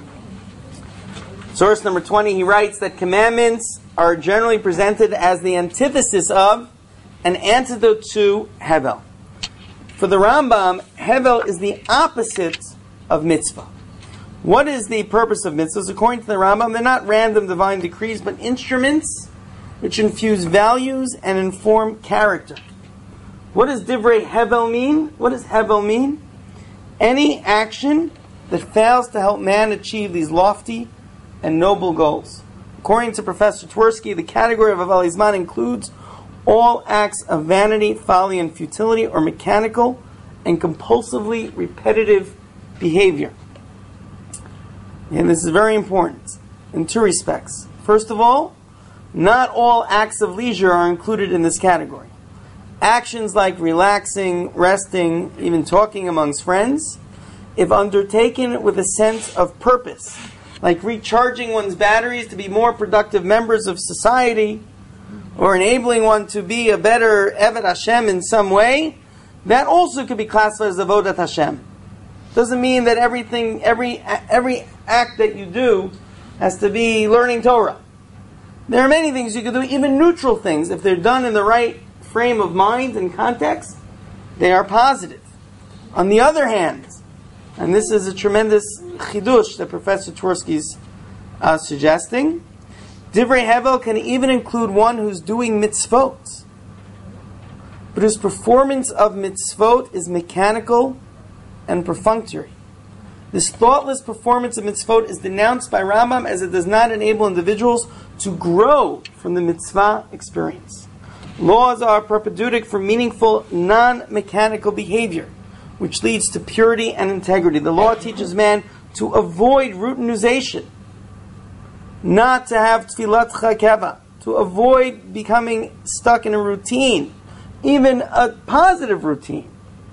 Source number 20, he writes that commandments are generally presented as the antithesis of, an antidote to, Hevel. For the Rambam, Hevel is the opposite of mitzvah. What is the purpose of mitzvahs? According to the Rambam, they're not random divine decrees, but instruments which infuse values and inform character. What does Divrei Hevel mean? What does Hevel mean? Any action that fails to help man achieve these lofty and noble goals. According to Professor Twersky, the category of Aval Izman includes all acts of vanity, folly, and futility, or mechanical and compulsively repetitive behavior. And this is very important in 2 respects. First of all, not all acts of leisure are included in this category. Actions like relaxing, resting, even talking amongst friends, if undertaken with a sense of purpose, like recharging one's batteries to be more productive members of society, or enabling one to be a better Eved Hashem in some way, that also could be classified as Avodat Hashem. Doesn't mean that every act that you do has to be learning Torah. There are many things you can do, even neutral things, if they're done in the right frame of mind and context, they are positive. On the other hand, and this is a tremendous chidush that Professor Twersky is suggesting, Divrei Hevel can even include one who's doing mitzvot, but whose performance of mitzvot is mechanical and perfunctory. This thoughtless performance of mitzvot is denounced by Rambam as it does not enable individuals to grow from the mitzvah experience. Laws are propedeutic for meaningful, non-mechanical behavior, which leads to purity and integrity. The law teaches man to avoid routinization, not to have tfilat chakeva, to avoid becoming stuck in a routine, even a positive routine,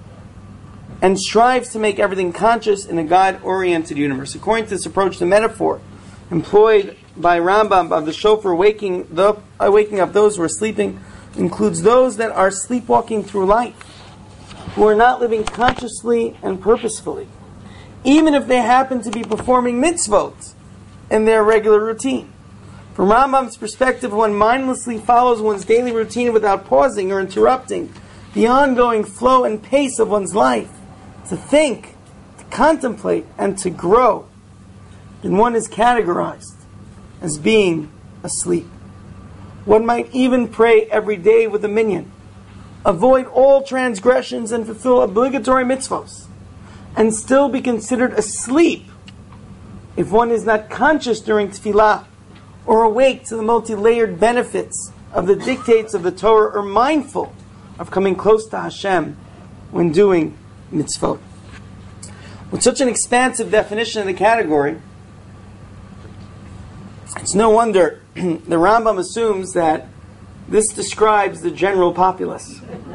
and strives to make everything conscious in a God-oriented universe. According to this approach, the metaphor employed by Rambam of the shofar waking up those who are sleeping includes those that are sleepwalking through life, who are not living consciously and purposefully, even if they happen to be performing mitzvot in their regular routine. From Rambam's perspective, one mindlessly follows one's daily routine without pausing or interrupting the ongoing flow and pace of one's life, to think, to contemplate, and to grow, then one is categorized as being asleep. One might even pray every day with a minyan, avoid all transgressions and fulfill obligatory mitzvos, and still be considered asleep if one is not conscious during tefillah or awake to the multi-layered benefits of the dictates of the Torah, or mindful of coming close to Hashem when doing mitzvot. With such an expansive definition of the category, it's no wonder the Rambam assumes that This describes the general populace.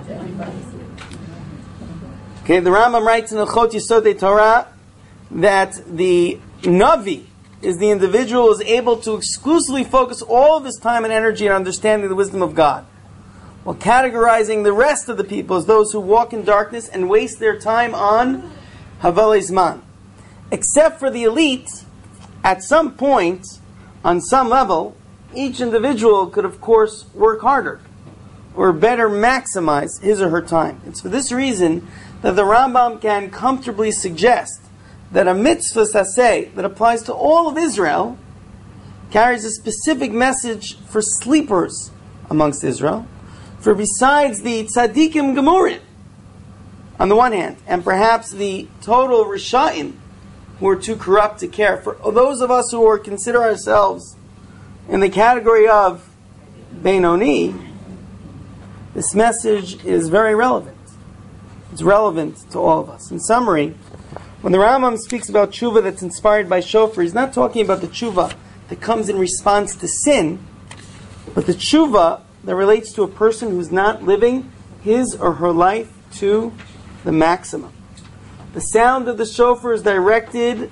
Okay, the Rambam writes in Ilchot Yesodei Torah that the Navi is the individual who is able to exclusively focus all of his time and energy on understanding the wisdom of God, while categorizing the rest of the people as those who walk in darkness and waste their time on Havalei Zman. Except for the elite, at some point, on some level, each individual could, of course, work harder or better maximize his or her time. It's for this reason that the Rambam can comfortably suggest that a mitzvah saseh that applies to all of Israel carries a specific message for sleepers amongst Israel, for besides the tzaddikim gemurim, on the one hand, and perhaps the total risha'im, who are too corrupt to care, for those of us who consider ourselves in the category of Benoni, this message is very relevant. It's relevant to all of us. In summary, when the Rambam speaks about tshuva that's inspired by shofar, he's not talking about the tshuva that comes in response to sin, but the tshuva that relates to a person who's not living his or her life to the maximum. The sound of the shofar is directed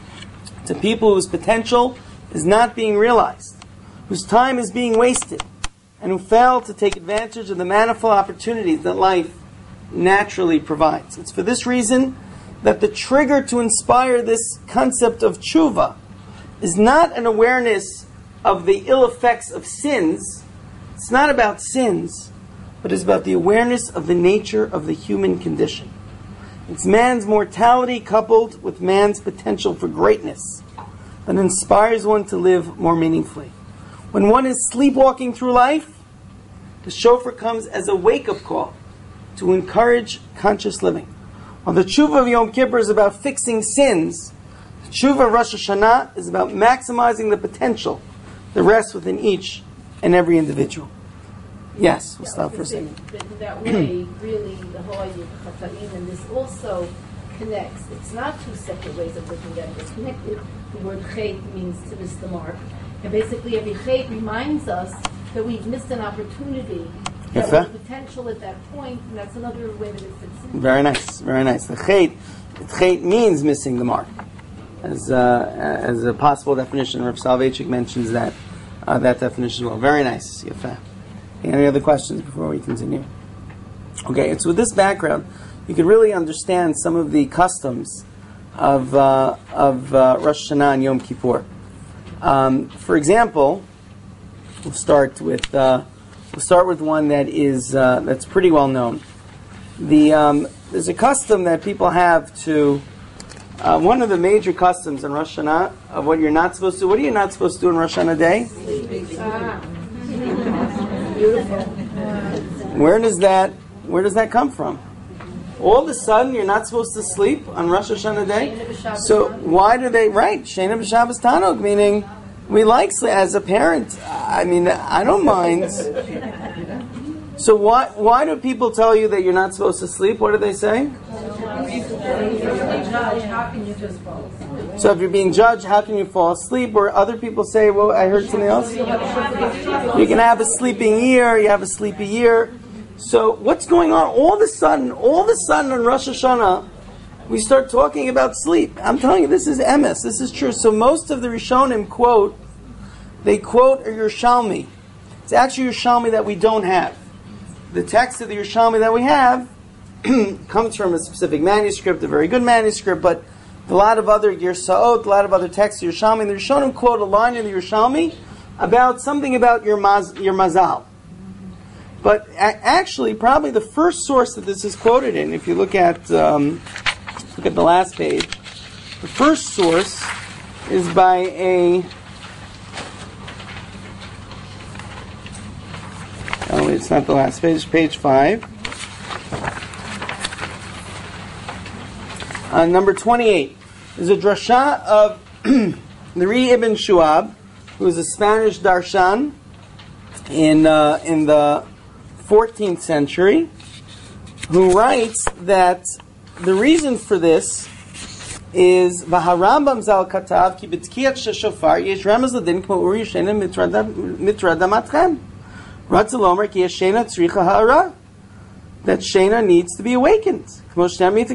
to people whose potential is not being realized, whose time is being wasted, and who fail to take advantage of the manifold opportunities that life naturally provides. It's for this reason that the trigger to inspire this concept of tshuva is not an awareness of the ill effects of sins. It's not about sins, but it's about the awareness of the nature of the human condition. It's man's mortality coupled with man's potential for greatness that inspires one to live more meaningfully. When one is sleepwalking through life, the shofar comes as a wake-up call to encourage conscious living. While the tshuva of Yom Kippur is about fixing sins, the tshuva of Rosh Hashanah is about maximizing the potential that rests within each and every individual. Yes, we'll stop for a second. But in that way, really, the Hawaii Chataim, and this also connects. It's not two separate ways of looking at it. It's connected. The word chet means to miss the mark. And basically, every chet reminds us that we've missed an opportunity, that was potential at that point, and that's another way that it fits in. Very nice, very nice. The chet means missing the mark. As a possible definition, Rav Soloveitchik mentions that definition as well. Very nice. Yafeh. Any other questions before we continue? Okay, and so with this background, you could really understand some of the customs of Rosh Hashanah and Yom Kippur. For example, we'll start with one that is that's pretty well known. There's a custom that people have to. One of the major customs in Rosh Hashanah of what you're not supposed to do. What are you not supposed to do on Rosh Hashanah day? Where does that come from? All of a sudden, you're not supposed to sleep on Rosh Hashanah day. So why do they? Right, Sheina b'Shabbos Tanug, meaning we like sleep. As a parent, I mean, I don't mind. So why do people tell you that you're not supposed to sleep? What do they say? So if you're being judged, how can you fall asleep? Or other people say, well, I heard something else. You can have a sleeping ear, you have a sleepy ear. So what's going on? All of a sudden on Rosh Hashanah, we start talking about sleep. I'm telling you, this is emes. This is true. So most of the Rishonim quote a Yerushalmi. It's actually a Yerushalmi that we don't have. The text of the Yerushalmi that we have comes from a specific manuscript, a very good manuscript, but a lot of other Yersaot, a lot of other texts of Yerushalmi. And the Rishonim quote a line in the Yerushalmi about something about your mazal. But actually, probably the first source that this is quoted in, if you look at the last page, the first source is by a. Oh, it's not the last page. Page 5. Number 28 is a drasha of the Ri Ibn Shuab, who is a Spanish darshan in the 14th century, who writes that the reason for this is Vaharambam Zal Katav Ki B'Tkiyat Shofar Yesh Ramaz Ladin Kmo Uri Yishena Mitrada Matchem. Ratzalomer ki Shena tzricha ha'ara. That Shena needs to be awakened. Meaning the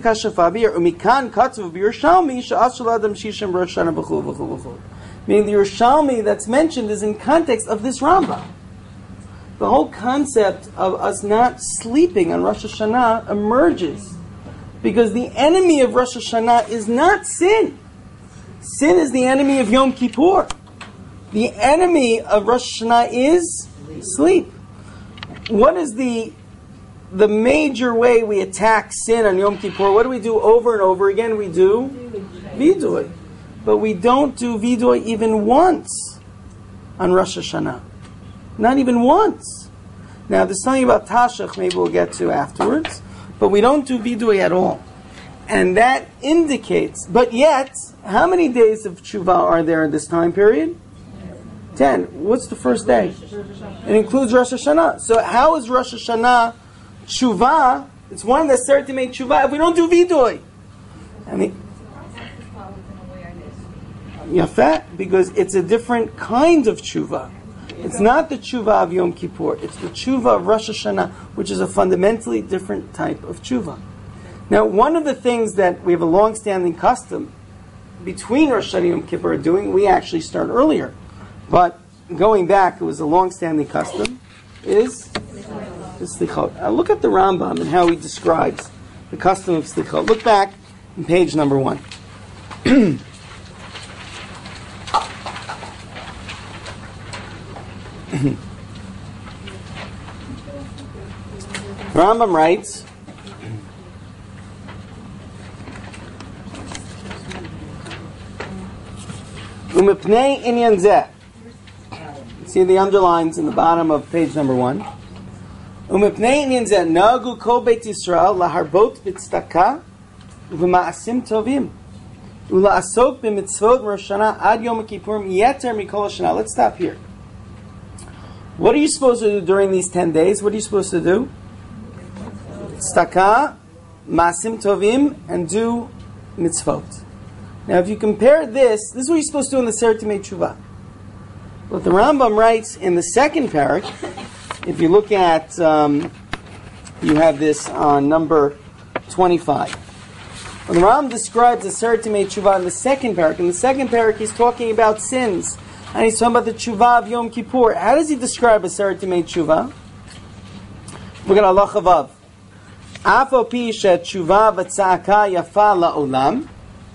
Yerushalmi that's mentioned is in context of this Rambam. The whole concept of us not sleeping on Rosh Hashanah emerges because the enemy of Rosh Hashanah is not sin. Sin is the enemy of Yom Kippur. The enemy of Rosh Hashanah is sleep. What is the major way we attack sin on Yom Kippur? What do we do over and over again? We do vidui. But we don't do vidui even once on Rosh Hashanah. Not even once. Now, there's something about Tashach maybe we'll get to afterwards, but we don't do vidui at all. And that indicates, but yet, how many days of tshuva are there in this time period? 10. What's the first day? It includes Rosh Hashanah. So how is Rosh Hashanah tshuva? It's one that's started to make tshuva if we don't do vidui. I mean, Yafet, because it's a different kind of tshuva. It's not the tshuva of Yom Kippur. It's the tshuva of Rosh Hashanah, which is a fundamentally different type of tshuva. Now, one of the things that we have a long-standing custom between Rosh Hashanah and Yom Kippur doing, we actually start earlier. But going back, it was a long-standing custom, is Slichot. Look at the Rambam and how he describes the custom of Slichot. Look back on page number 1. Rambam writes, Umipnei inyan zeh. See the underlines in the bottom of page number 1. Umipnei inyan zeh nagu kol beit Yisrael laharbot b'tzedakah u'v'ma'asim tovim u'la'asok b'mitzvot Rosh Hashanah ad Yom Kippurim yeter mikol Hashanah. Let's stop here. What are you supposed to do during these 10 days? What are you supposed to do? Tzedakah, ma'asim tovim, and do mitzvot. Now, if you compare this is what you're supposed to do in the Sefer Timei Tshuva. What the Rambam writes in the second parak, if you look at, you have this on number 25. When the Rambam describes the Sefer Timei Tshuva in the second parak, he's talking about sins. And he's talking about the Tshuva of Yom Kippur. How does he describe a Sefer Timei Tshuva? Look at Allah Chavav. Afo pi she'tshuva v'tza'aka yafa la'olam.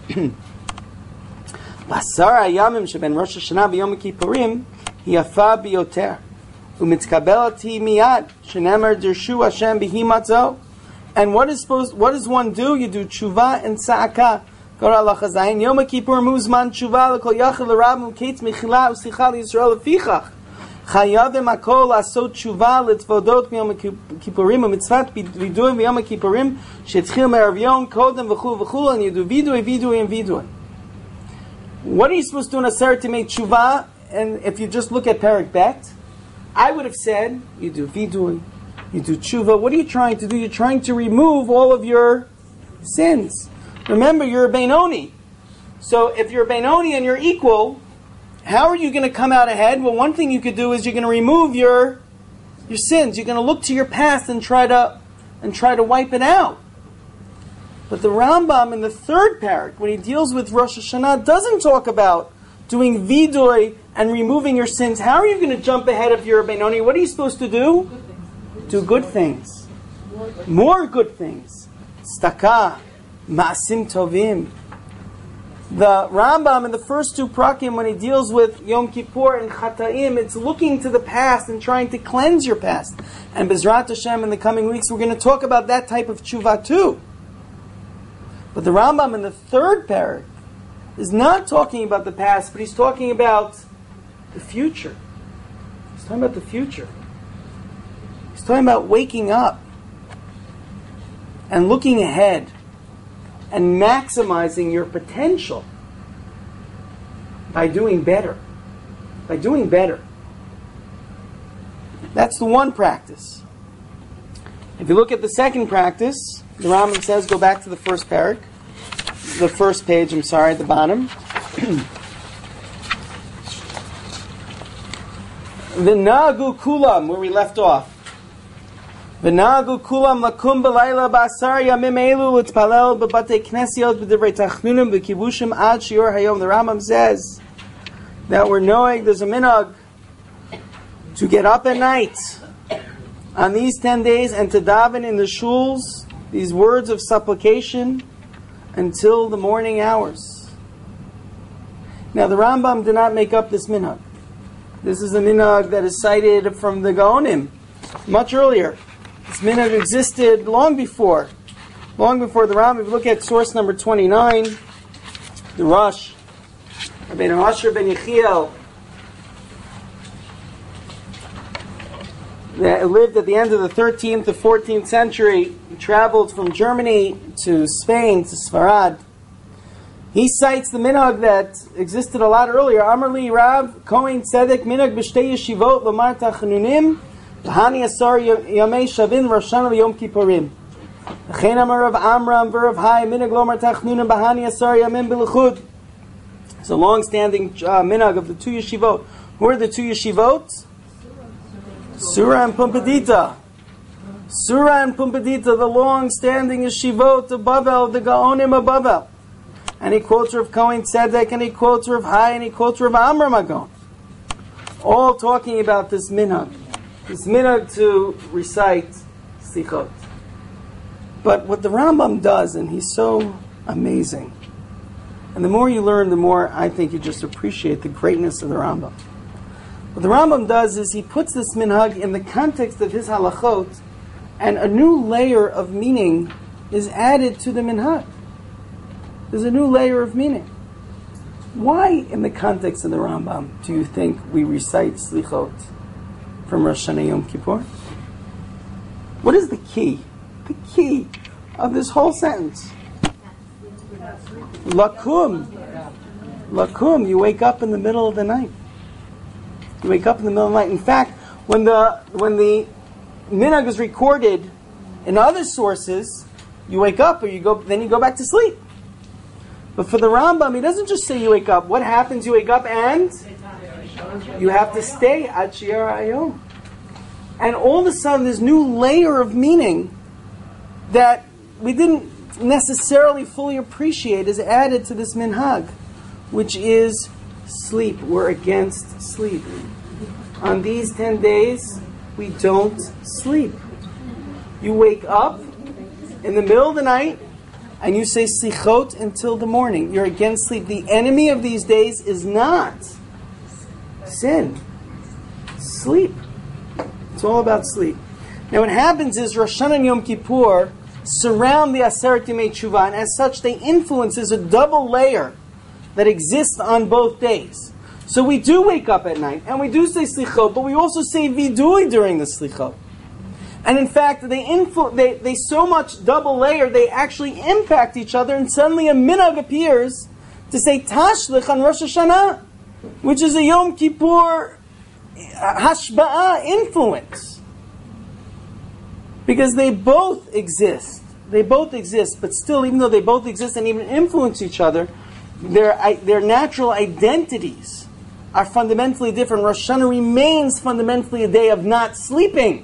Basar hayamim sheben Rosh Hashanah v'Yom Kippurim yafa biyoter. U'mitzkabel ti miyad shenemer dirshu Hashem b'hi matzo. And what does one do? You do tshuva and tza'aka. Go to Allah Chazayin. Yom Kippur muzman tshuva l'kol yachal l'rabim kates mechila u'sicha l'Yisrael l'fichach. Chayavim akol asot tshuva l'tvodot b'Yom Kippurim u'mitzvat vidui b'Yom Kippurim she'tchil me'erav yom kodem v'chul v'chul, and you do vidui and vidui. What are you supposed to do in a Sefer Timei Tshuva? And if you just look at Perek Bet, I would have said, you do vidui, you do tshuva. What are you trying to do? You're trying to remove all of your sins. Remember, you're a Benoni. So if you're a Benoni and you're equal, how are you going to come out ahead? Well, one thing you could do is you're going to remove your sins. You're going to look to your past and try to wipe it out. But the Rambam in the third parak, when he deals with Rosh Hashanah, doesn't talk about doing vidui and removing your sins. How are you going to jump ahead if you're a Benoni? What are you supposed to do? Do good things. More good things. Tzedakah, ma'asim tovim. The Rambam in the first two prakim, when he deals with Yom Kippur and Chataim, it's looking to the past and trying to cleanse your past. And Bezrat Hashem, in the coming weeks, we're going to talk about that type of tshuva too. But the Rambam in the third parak is not talking about the past, but he's talking about the future. He's talking about the future. He's talking about waking up and looking ahead and maximizing your potential by doing better. By doing better. That's the one practice. If you look at the second practice, the Rambam says, go back to the first parak, the first page, at the bottom. V'nagu kulam, where we left off. V'nagu kulam lakum b'layla b'asar yamim elu l'tpalel b'batei knesiot b'divrei tachnunim b'kibushim ad shiur hayom. The Rambam says that we're knowing there's a minhag to get up at night on these 10 days and to daven in the shuls these words of supplication until the morning hours. Now the Rambam did not make up this minhag. This is a minhag that is cited from the Gaonim much earlier. This minhag existed long before the Rambam. If you look at source number 29, the Rosh, Rabbeinu Asher ben Yechiel, that lived at the end of the 13th to 14th century. He traveled from Germany to Spain, to Sfarad. He cites the minhag that existed a lot earlier. Amar li Rav Kohen Tzedek minhag b'shtei yeshivot lomar tachanunim v'hani asar yamei shavin Rosh Hashanah v'Yom Kippurim. V'chein amar Rav Amram v'Rav Hai minhag lomar tachanunim v'hani asar yamim b'lechud. It's a long-standing minhag of the two yeshivot. Who are the two yeshivot? Surah and Pumbedita. Surah and Pumbedita, the long-standing yeshivot of Bavel, the Gaonim of Bavel. And he quotes Rav Kohen Tzedek, and he quotes Rav Hai, and he quotes Rav Amram Agon. All talking about this minhag. This minhag to recite Sichot. But what the Rambam does, and he's so amazing, and the more you learn, the more I think you just appreciate the greatness of the Rambam. What the Rambam does is he puts this minhag in the context of his halachot, and a new layer of meaning is added to the minhag. There's a new layer of meaning. Why, in the context of the Rambam, do you think we recite Slichot from Rosh Hashanah Yom Kippur? What is the key? The key of this whole sentence. Lakum. Lakum. You wake up in the middle of the night. You wake up in the middle of the night. In fact, when the minhag is recorded in other sources, you wake up, then you go back to sleep. But for the Rambam, he doesn't just say you wake up. What happens? You wake up and you have to stay at Shiur Hayom. And all of a sudden, this new layer of meaning that we didn't necessarily fully appreciate is added to this minhag, which is sleep. We're against sleep. On these 10 days, we don't sleep. You wake up in the middle of the night and you say Slichot until the morning. You're against sleep. The enemy of these days is not sin. Sleep. It's all about sleep. Now what happens is Rosh Hashanah and Yom Kippur surround the Aseret Yemei Teshuvah, and as such they influence. There's a double layer that exists on both days. So we do wake up at night, and we do say Slichot, but we also say Vidui during the Slichot. And in fact, they so much double layer, they actually impact each other, and suddenly a minhag appears to say Tashlich on Rosh Hashanah, which is a Yom Kippur Hashba'ah influence. Because they both exist. They both exist, but still, even though they both exist and even influence each other, their natural identities are fundamentally different. Rosh Hashanah remains fundamentally a day of not sleeping.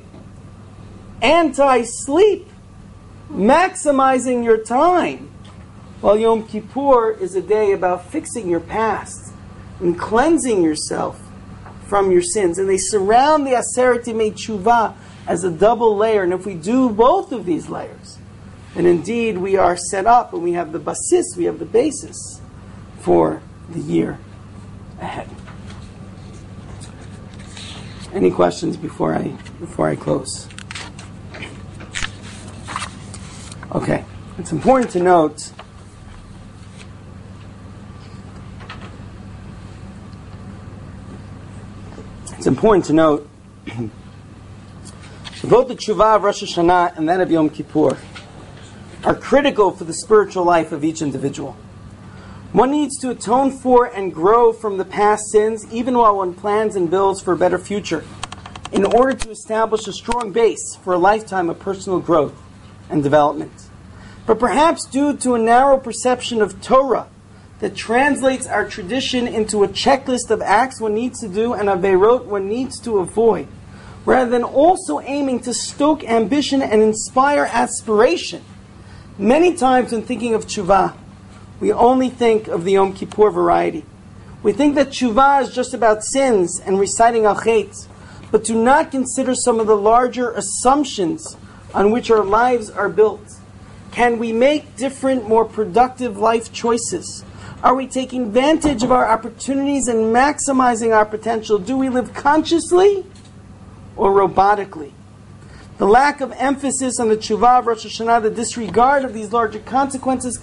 Anti-sleep. Maximizing your time. While Yom Kippur is a day about fixing your past and cleansing yourself from your sins. And they surround the Aseret Yemei Teshuvah as a double layer. And if we do both of these layers, then indeed we are set up and we have the basis, we have the basis for the year ahead. Any questions before I close? Okay. It's important to note both the Teshuvah of Rosh Hashanah and that of Yom Kippur are critical for the spiritual life of each individual. One needs to atone for and grow from the past sins, even while one plans and builds for a better future, in order to establish a strong base for a lifetime of personal growth and development. But perhaps due to a narrow perception of Torah, that translates our tradition into a checklist of acts one needs to do and aveirot one needs to avoid, rather than also aiming to stoke ambition and inspire aspiration. Many times when thinking of tshuva, we only think of the Yom Kippur variety. We think that tshuva is just about sins and reciting al chet, but do not consider some of the larger assumptions on which our lives are built. Can we make different, more productive life choices? Are we taking advantage of our opportunities and maximizing our potential? Do we live consciously or robotically? The lack of emphasis on the tshuva of Rosh Hashanah, the disregard of these larger consequences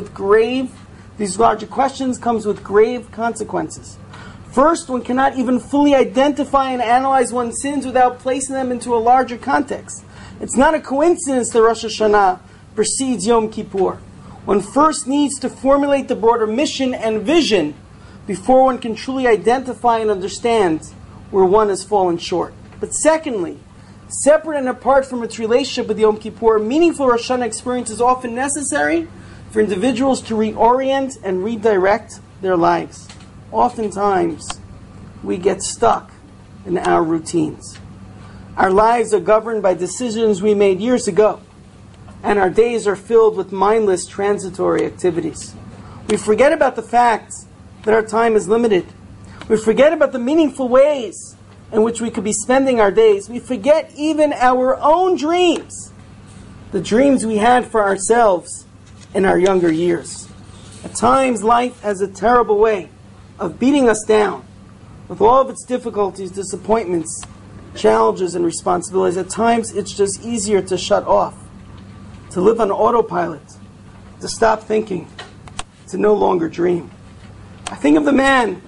these larger questions comes with grave consequences. First, one cannot even fully identify and analyze one's sins without placing them into a larger context. It's not a coincidence that Rosh Hashanah precedes Yom Kippur. One first needs to formulate the broader mission and vision before one can truly identify and understand where one has fallen short. But secondly, separate and apart from its relationship with Yom Kippur, a meaningful Rosh Hashanah experience is often necessary for individuals to reorient and redirect their lives. Oftentimes, we get stuck in our routines. Our lives are governed by decisions we made years ago, and our days are filled with mindless transitory activities. We forget about the fact that our time is limited. We forget about the meaningful ways in which we could be spending our days. We forget even our own dreams, the dreams we had for ourselves in our younger years. At times, life has a terrible way of beating us down with all of its difficulties, disappointments, challenges, and responsibilities. At times, it's just easier to shut off, to live on autopilot, to stop thinking, to no longer dream. I think of the man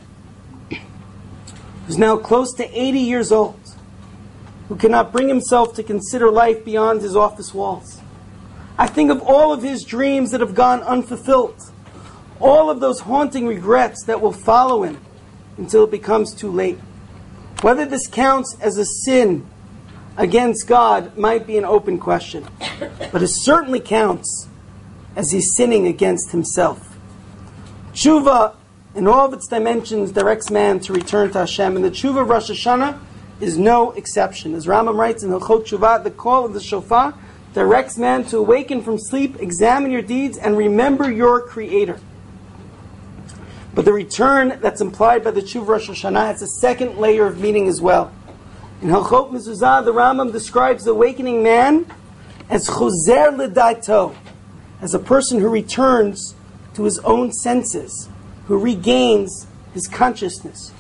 who's now close to 80 years old, who cannot bring himself to consider life beyond his office walls. I think of all of his dreams that have gone unfulfilled, all of those haunting regrets that will follow him until it becomes too late. Whether this counts as a sin against God might be an open question, but it certainly counts as he's sinning against himself. Tshuva, in all of its dimensions, directs man to return to Hashem, and the tshuva of Rosh Hashanah is no exception. As Rambam writes in Hilchot Tshuva, the call of the shofar directs man to awaken from sleep, examine your deeds, and remember your Creator. But the return that's implied by the tshuva of Rosh Hashanah has a second layer of meaning as well. In Hilchot Mezuzah, the Rambam describes the awakening man as chozer l'daito, as a person who returns to his own senses, who regains his consciousness.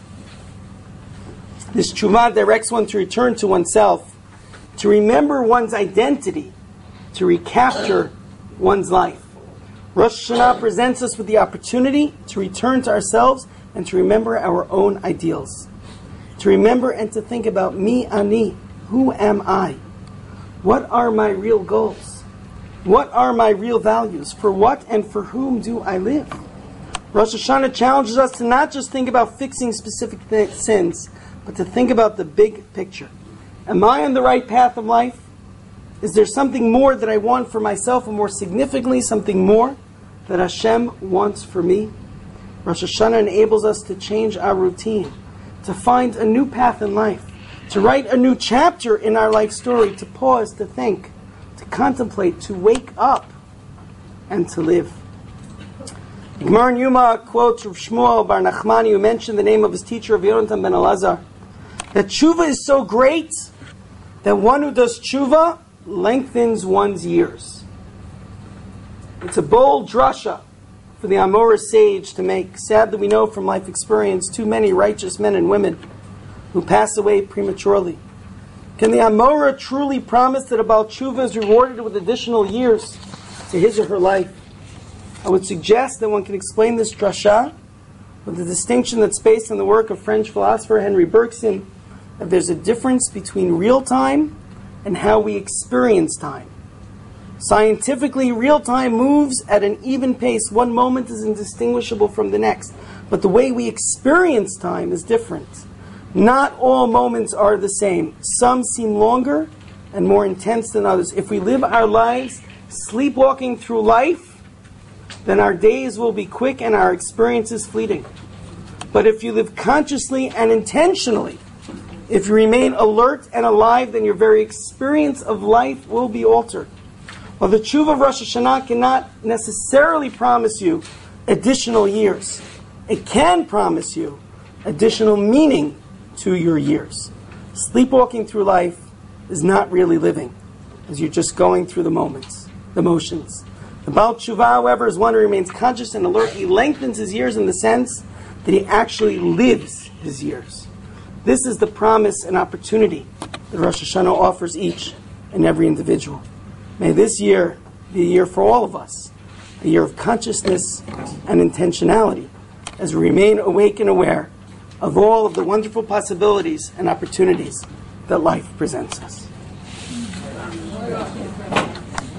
This tshuva directs one to return to oneself, to remember one's identity, to recapture one's life. Rosh Hashanah presents us with the opportunity to return to ourselves and to remember our own ideals. To remember and to think about mi ani, who am I? What are my real goals? What are my real values? For what and for whom do I live? Rosh Hashanah challenges us to not just think about fixing specific sins, but to think about the big picture. Am I on the right path of life? Is there something more that I want for myself, and more significantly, something more that Hashem wants for me? Rosh Hashanah enables us to change our routine, to find a new path in life, to write a new chapter in our life story, to pause, to think, to contemplate, to wake up, and to live. Gemara in Yuma quotes Rav Shmuel Bar Nachmani, who mentioned the name of his teacher, Rav Yonatan ben Elazar, that tshuva is so great that one who does tshuva lengthens one's years. It's a bold drasha for the Amora sage to make. Sadly, we know from life experience too many righteous men and women who pass away prematurely. Can the Amora truly promise that a Baal Tshuva is rewarded with additional years to his or her life? I would suggest that one can explain this drasha with the distinction that's based on the work of French philosopher Henry Bergson, that there's a difference between real time and how we experience time. Scientifically, real time moves at an even pace. One moment is indistinguishable from the next. But the way we experience time is different. Not all moments are the same. Some seem longer and more intense than others. If we live our lives sleepwalking through life, then our days will be quick and our experiences fleeting. But if you live consciously and intentionally, if you remain alert and alive, then your very experience of life will be altered. While the tshuva of Rosh Hashanah cannot necessarily promise you additional years, it can promise you additional meaning to your years. Sleepwalking through life is not really living, as you're just going through the motions. The Baal Tshuva, however, is one who remains conscious and alert. He lengthens his years in the sense that he actually lives his years. This is the promise and opportunity that Rosh Hashanah offers each and every individual. May this year be a year for all of us, a year of consciousness and intentionality, as we remain awake and aware of all of the wonderful possibilities and opportunities that life presents us.